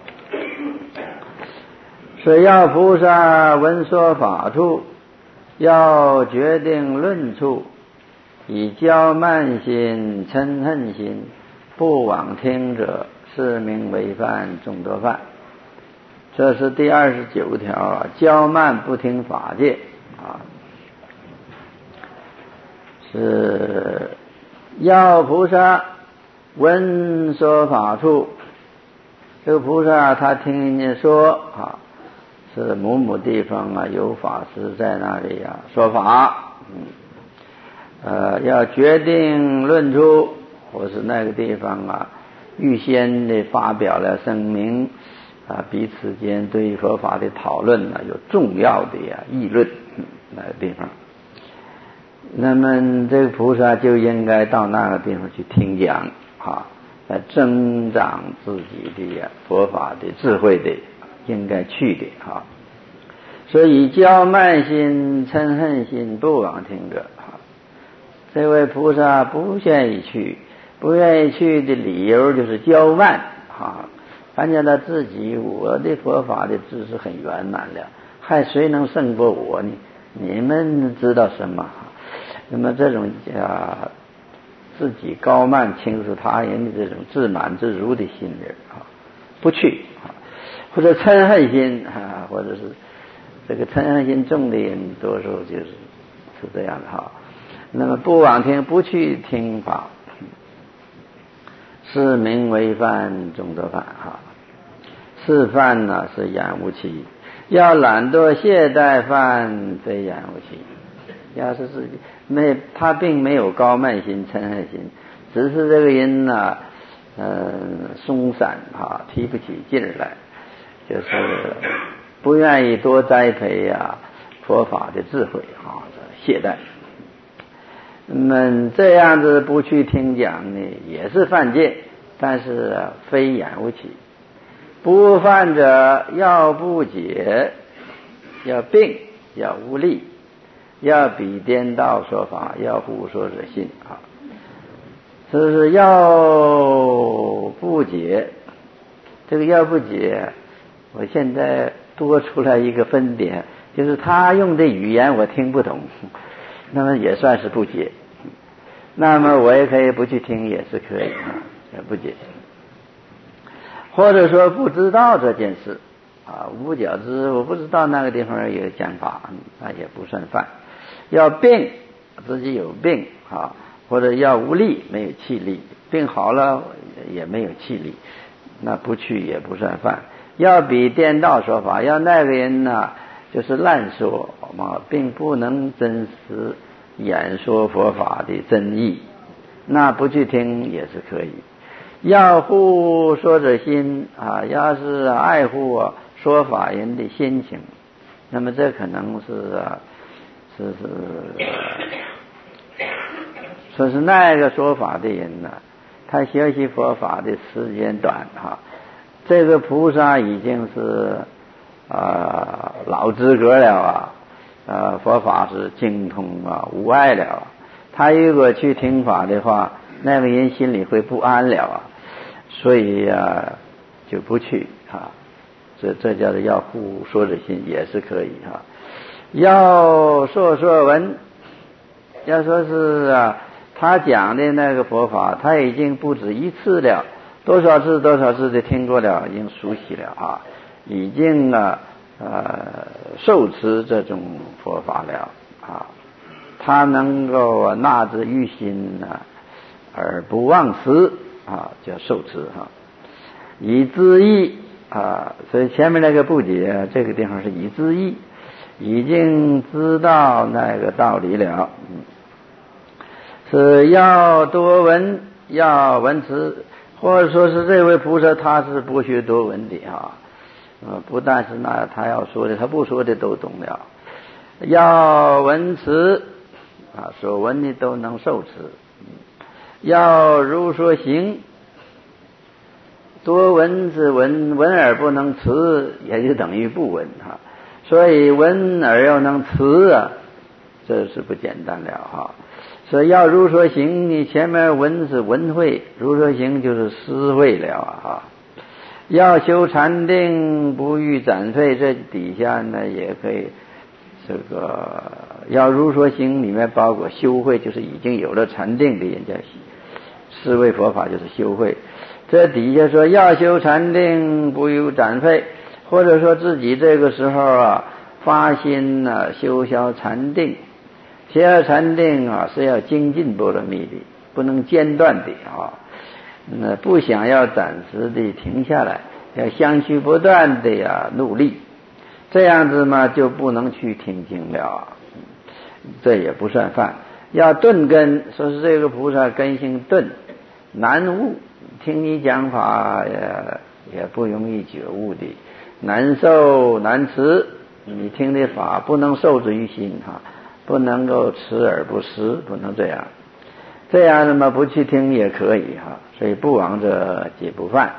所以要菩萨闻说法处，要决定论处，以骄慢心、嗔恨心不往听者，是名为犯，众多犯。这是第二十九条啊，骄慢不听法戒啊。 是要菩萨闻说法处，这个菩萨他听人家说啊，是某某地方啊有法师在那里啊说法，嗯，呃，要决定论出，或是那个地方啊预先的发表了声明啊，彼此间对佛法的讨论呢有重要的呀议论，嗯，那个地方，那么这个菩萨就应该到那个地方去听讲啊，来增长自己的呀佛法的智慧的，应该去的啊。所以骄慢心、嗔恨心不往听者啊，这位菩萨不愿意去，不愿意去的理由就是骄慢啊，看见他自己我的佛法的知识很圆满了，还谁能胜过我呢？你们知道什么？那么这种啊自己高慢轻视他人的这种自满自如的心人啊，不去啊，或者嗔恨心啊，或者是这个嗔恨心重的人，多数就是是这样的哈。那么不往听，不去听法，是名为犯众多犯哈。是犯呢是眼无期，要懒惰懈怠犯非眼无期。要是自己没，他并没有高慢心、嗔恨心，只是这个人呢，呃，松散啊，提不起劲儿来，就是不愿意多栽培啊佛法的智慧啊，懈怠。那么这样子不去听讲呢，也是犯戒，但是非眼无起。不犯者要不解，要病，要无力。要比颠倒说法，要胡说者信啊！这是要不解，这个要不解，我现在多出来一个分点，就是他用的语言我听不懂，那么也算是不解。那么我也可以不去听，也是可以啊，也不解。或者说不知道这件事啊，无觉知，我不知道那个地方有讲法，那也不算犯。要病，自己有病啊，或者要无力，没有气力，病好了也没有气力，那不去也不算犯。要比颠倒说法，要那个人呢就是滥说嘛，并不能真实演说佛法的真意，那不去听也是可以。要护说者心啊，要是爱护啊说法人的心情，那么这可能是啊是是说是那个说法的人呢，他学习佛法的时间短哈，这个菩萨已经是啊、呃、老资格了啊，呃佛法是精通啊无碍了啊，他如果去听法的话，那个人心里会不安了啊，所以啊就不去啊，这这叫做要护说者心也是可以哈。要说说闻，要说是啊，他讲的那个佛法，他已经不止一次了，多少次多少次的听过了，已经熟悉了啊，已经啊呃受持这种佛法了啊，他能够纳之于心啊，而不忘失啊，叫受持哈。以知义啊，所以前面那个不解，这个地方是以知义。已经知道那个道理了，嗯，是要多闻，要闻持，或者说是这位菩萨他是不学多闻的啊，呃，不但是那他要说的，他不说的都懂了，要闻持啊，所闻的都能受持，要如说行，多闻是闻，闻而不能持，也就等于不闻哈。所以闻而又能持啊，这是不简单了哈。所以要如说行，你前面闻是闻会，如说行就是思会了啊哈。要修禅定，不欲展废，这底下呢也可以，这个要如说行里面包括修会，就是已经有了禅定的人家思维佛法就是修会。这底下说要修禅定，不欲展废。或者说自己这个时候啊发心呢、啊、修消禅定， 邪而禅定啊，是要精进波罗蜜的，不能间断的啊。那不想要暂时的停下来，要相续不断的呀努力，这样子嘛就不能去听经了，这也不算犯。要顿根，说是这个菩萨根性顿，难悟，听你讲法也也不容易觉悟的，难受难持，你听的法不能受之于心哈，不能够持而不思，不能这样。这样那么不去听也可以哈，所以不往者即不犯。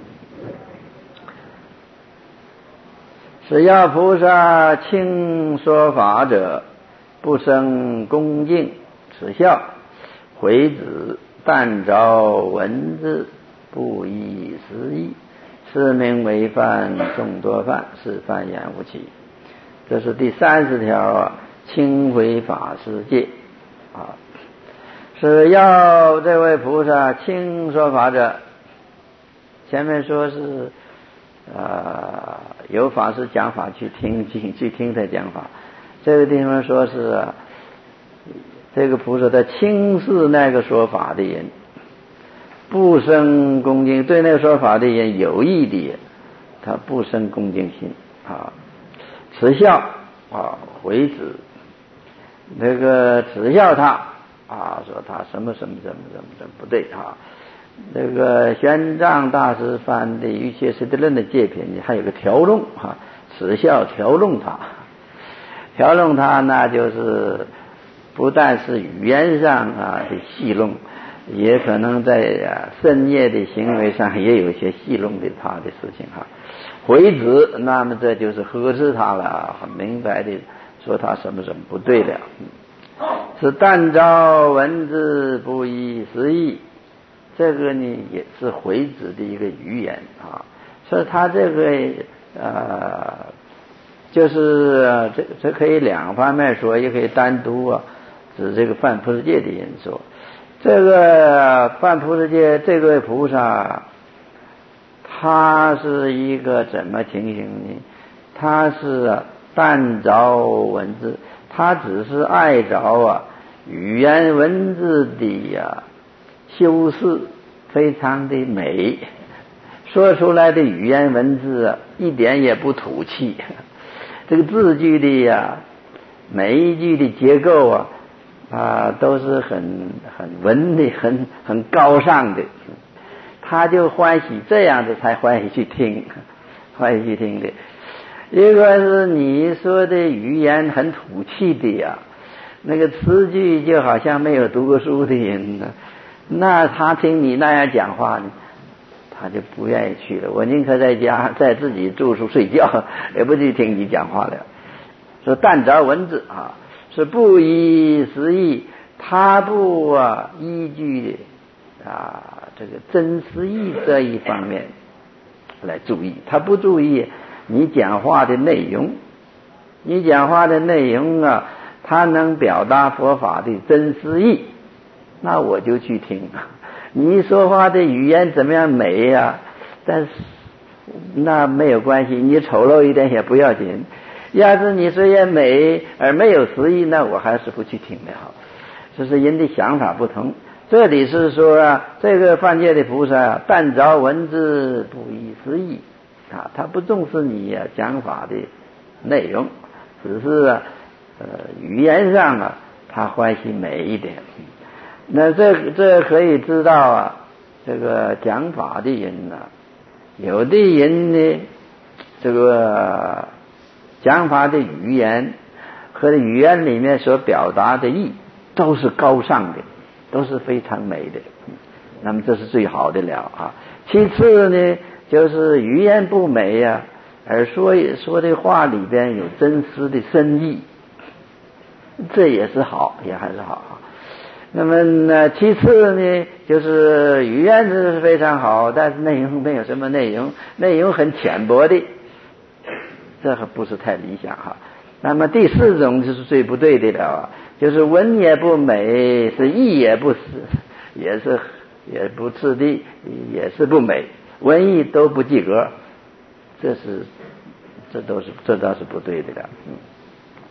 是要菩萨轻说法者，不生恭敬耻笑，回子但着文字，不依实义，是名为犯众多犯，是犯言无期。这是第三十条啊，轻回法世界啊，是要这位菩萨轻说法者。前面说是呃有法师讲法去听去去听他讲法，这个地方说是、啊、这个菩萨在轻视那个说法的人，不生恭敬，对那个说法的人有益的，他不生恭敬心啊，耻笑啊，回子那个耻笑他啊，说他什么什么什么什么什么不对啊。那个玄奘大师翻的《瑜伽师地论》的戒品还有个调弄哈，耻笑调弄他，调弄他那就是不但是语言上啊的戏弄，也可能在啊深夜的行为上也有一些戏弄的他的事情哈。回子，那么这就是呵斥他了，很明白的说他什么什么不对了，是但照文字不依实义。这个呢也是回子的一个语言啊，所以他这个呃就是呃这这可以两方面说，也可以单独啊指这个犯菩萨戒的人说。这个犯菩萨戒这位菩萨，他是一个怎么情形呢？他是但着文字，他只是爱着啊语言文字的呀、啊修饰非常的美，说出来的语言文字啊一点也不土气，这个字句的呀、啊、每一句的结构啊啊都是很很文的，很很高尚的，他就欢喜这样的，才欢喜去听，欢喜去听的。如果是你说的语言很土气的呀、啊，那个词句就好像没有读过书的人呢，那他听你那样讲话呢，他就不愿意去了。我宁可在家在自己住宿睡觉，也不去听你讲话了。说但着文字啊，是不依实义，他不啊依据啊这个真实义这一方面来注意，他不注意你讲话的内容，你讲话的内容啊，他能表达佛法的真实义，那我就去听。你说话的语言怎么样美呀、啊？但是那没有关系，你丑陋一点也不要紧。要是你虽然美而没有实意，那我还是不去听的好。这是人的想法不同。这里是说啊，这个犯戒的菩萨但着文字不依实意啊，他不重视你啊讲法的内容，只是啊呃语言上啊他欢喜美一点。那这这可以知道啊，这个讲法的人呢、啊，有的人呢，这个讲法的语言和语言里面所表达的意都是高尚的，都是非常美的，那么这是最好的了啊。其次呢，就是语言不美呀、啊，而说说的话里边有真实的深意，这也是好，也还是好啊。那么呢，其次呢，就是语言是非常好，但是内容没有什么内容，内容很浅薄的，这还不是太理想哈。那么第四种就是最不对的了，就是文也不美，是意也不实，也是也不次第，也是不美，文意都不及格，这是这都是这倒是不对的了。嗯，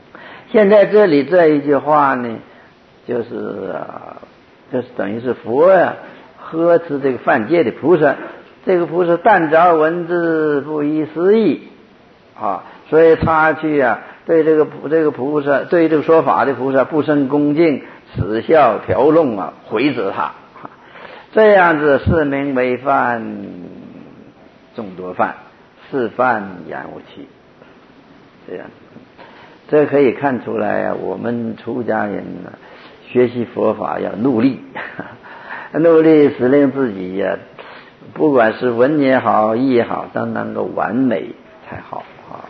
现在这里这一句话呢，就是啊，就是等于是佛呀、啊、呵斥这个犯戒的菩萨，这个菩萨但着文字不以思义啊，所以他去啊对这个这个菩萨，对这个说法的菩萨不生恭敬，耻笑调弄啊，回责他，这样子是名为犯众多犯，是犯言无期。这样，这可以看出来啊，我们出家人呢，学习佛法要努力，努力使令自己呀、啊，不管是文也好，义也好，都能够完美才好啊。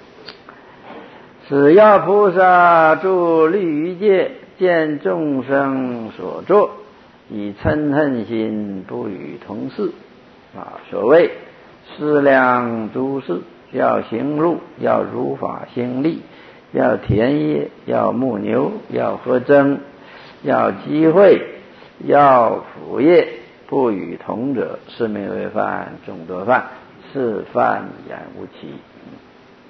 只要菩萨住律仪戒，见众生所作，以嗔恨心不与同事啊。所谓思量诸事，要行路，要如法行利，要田野，要牧牛，要合僧，要机会，要辅业，不与同者，是名为犯众多犯，是犯言无期。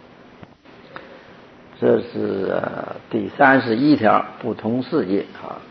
这是、呃、第三十一条，不同事业啊。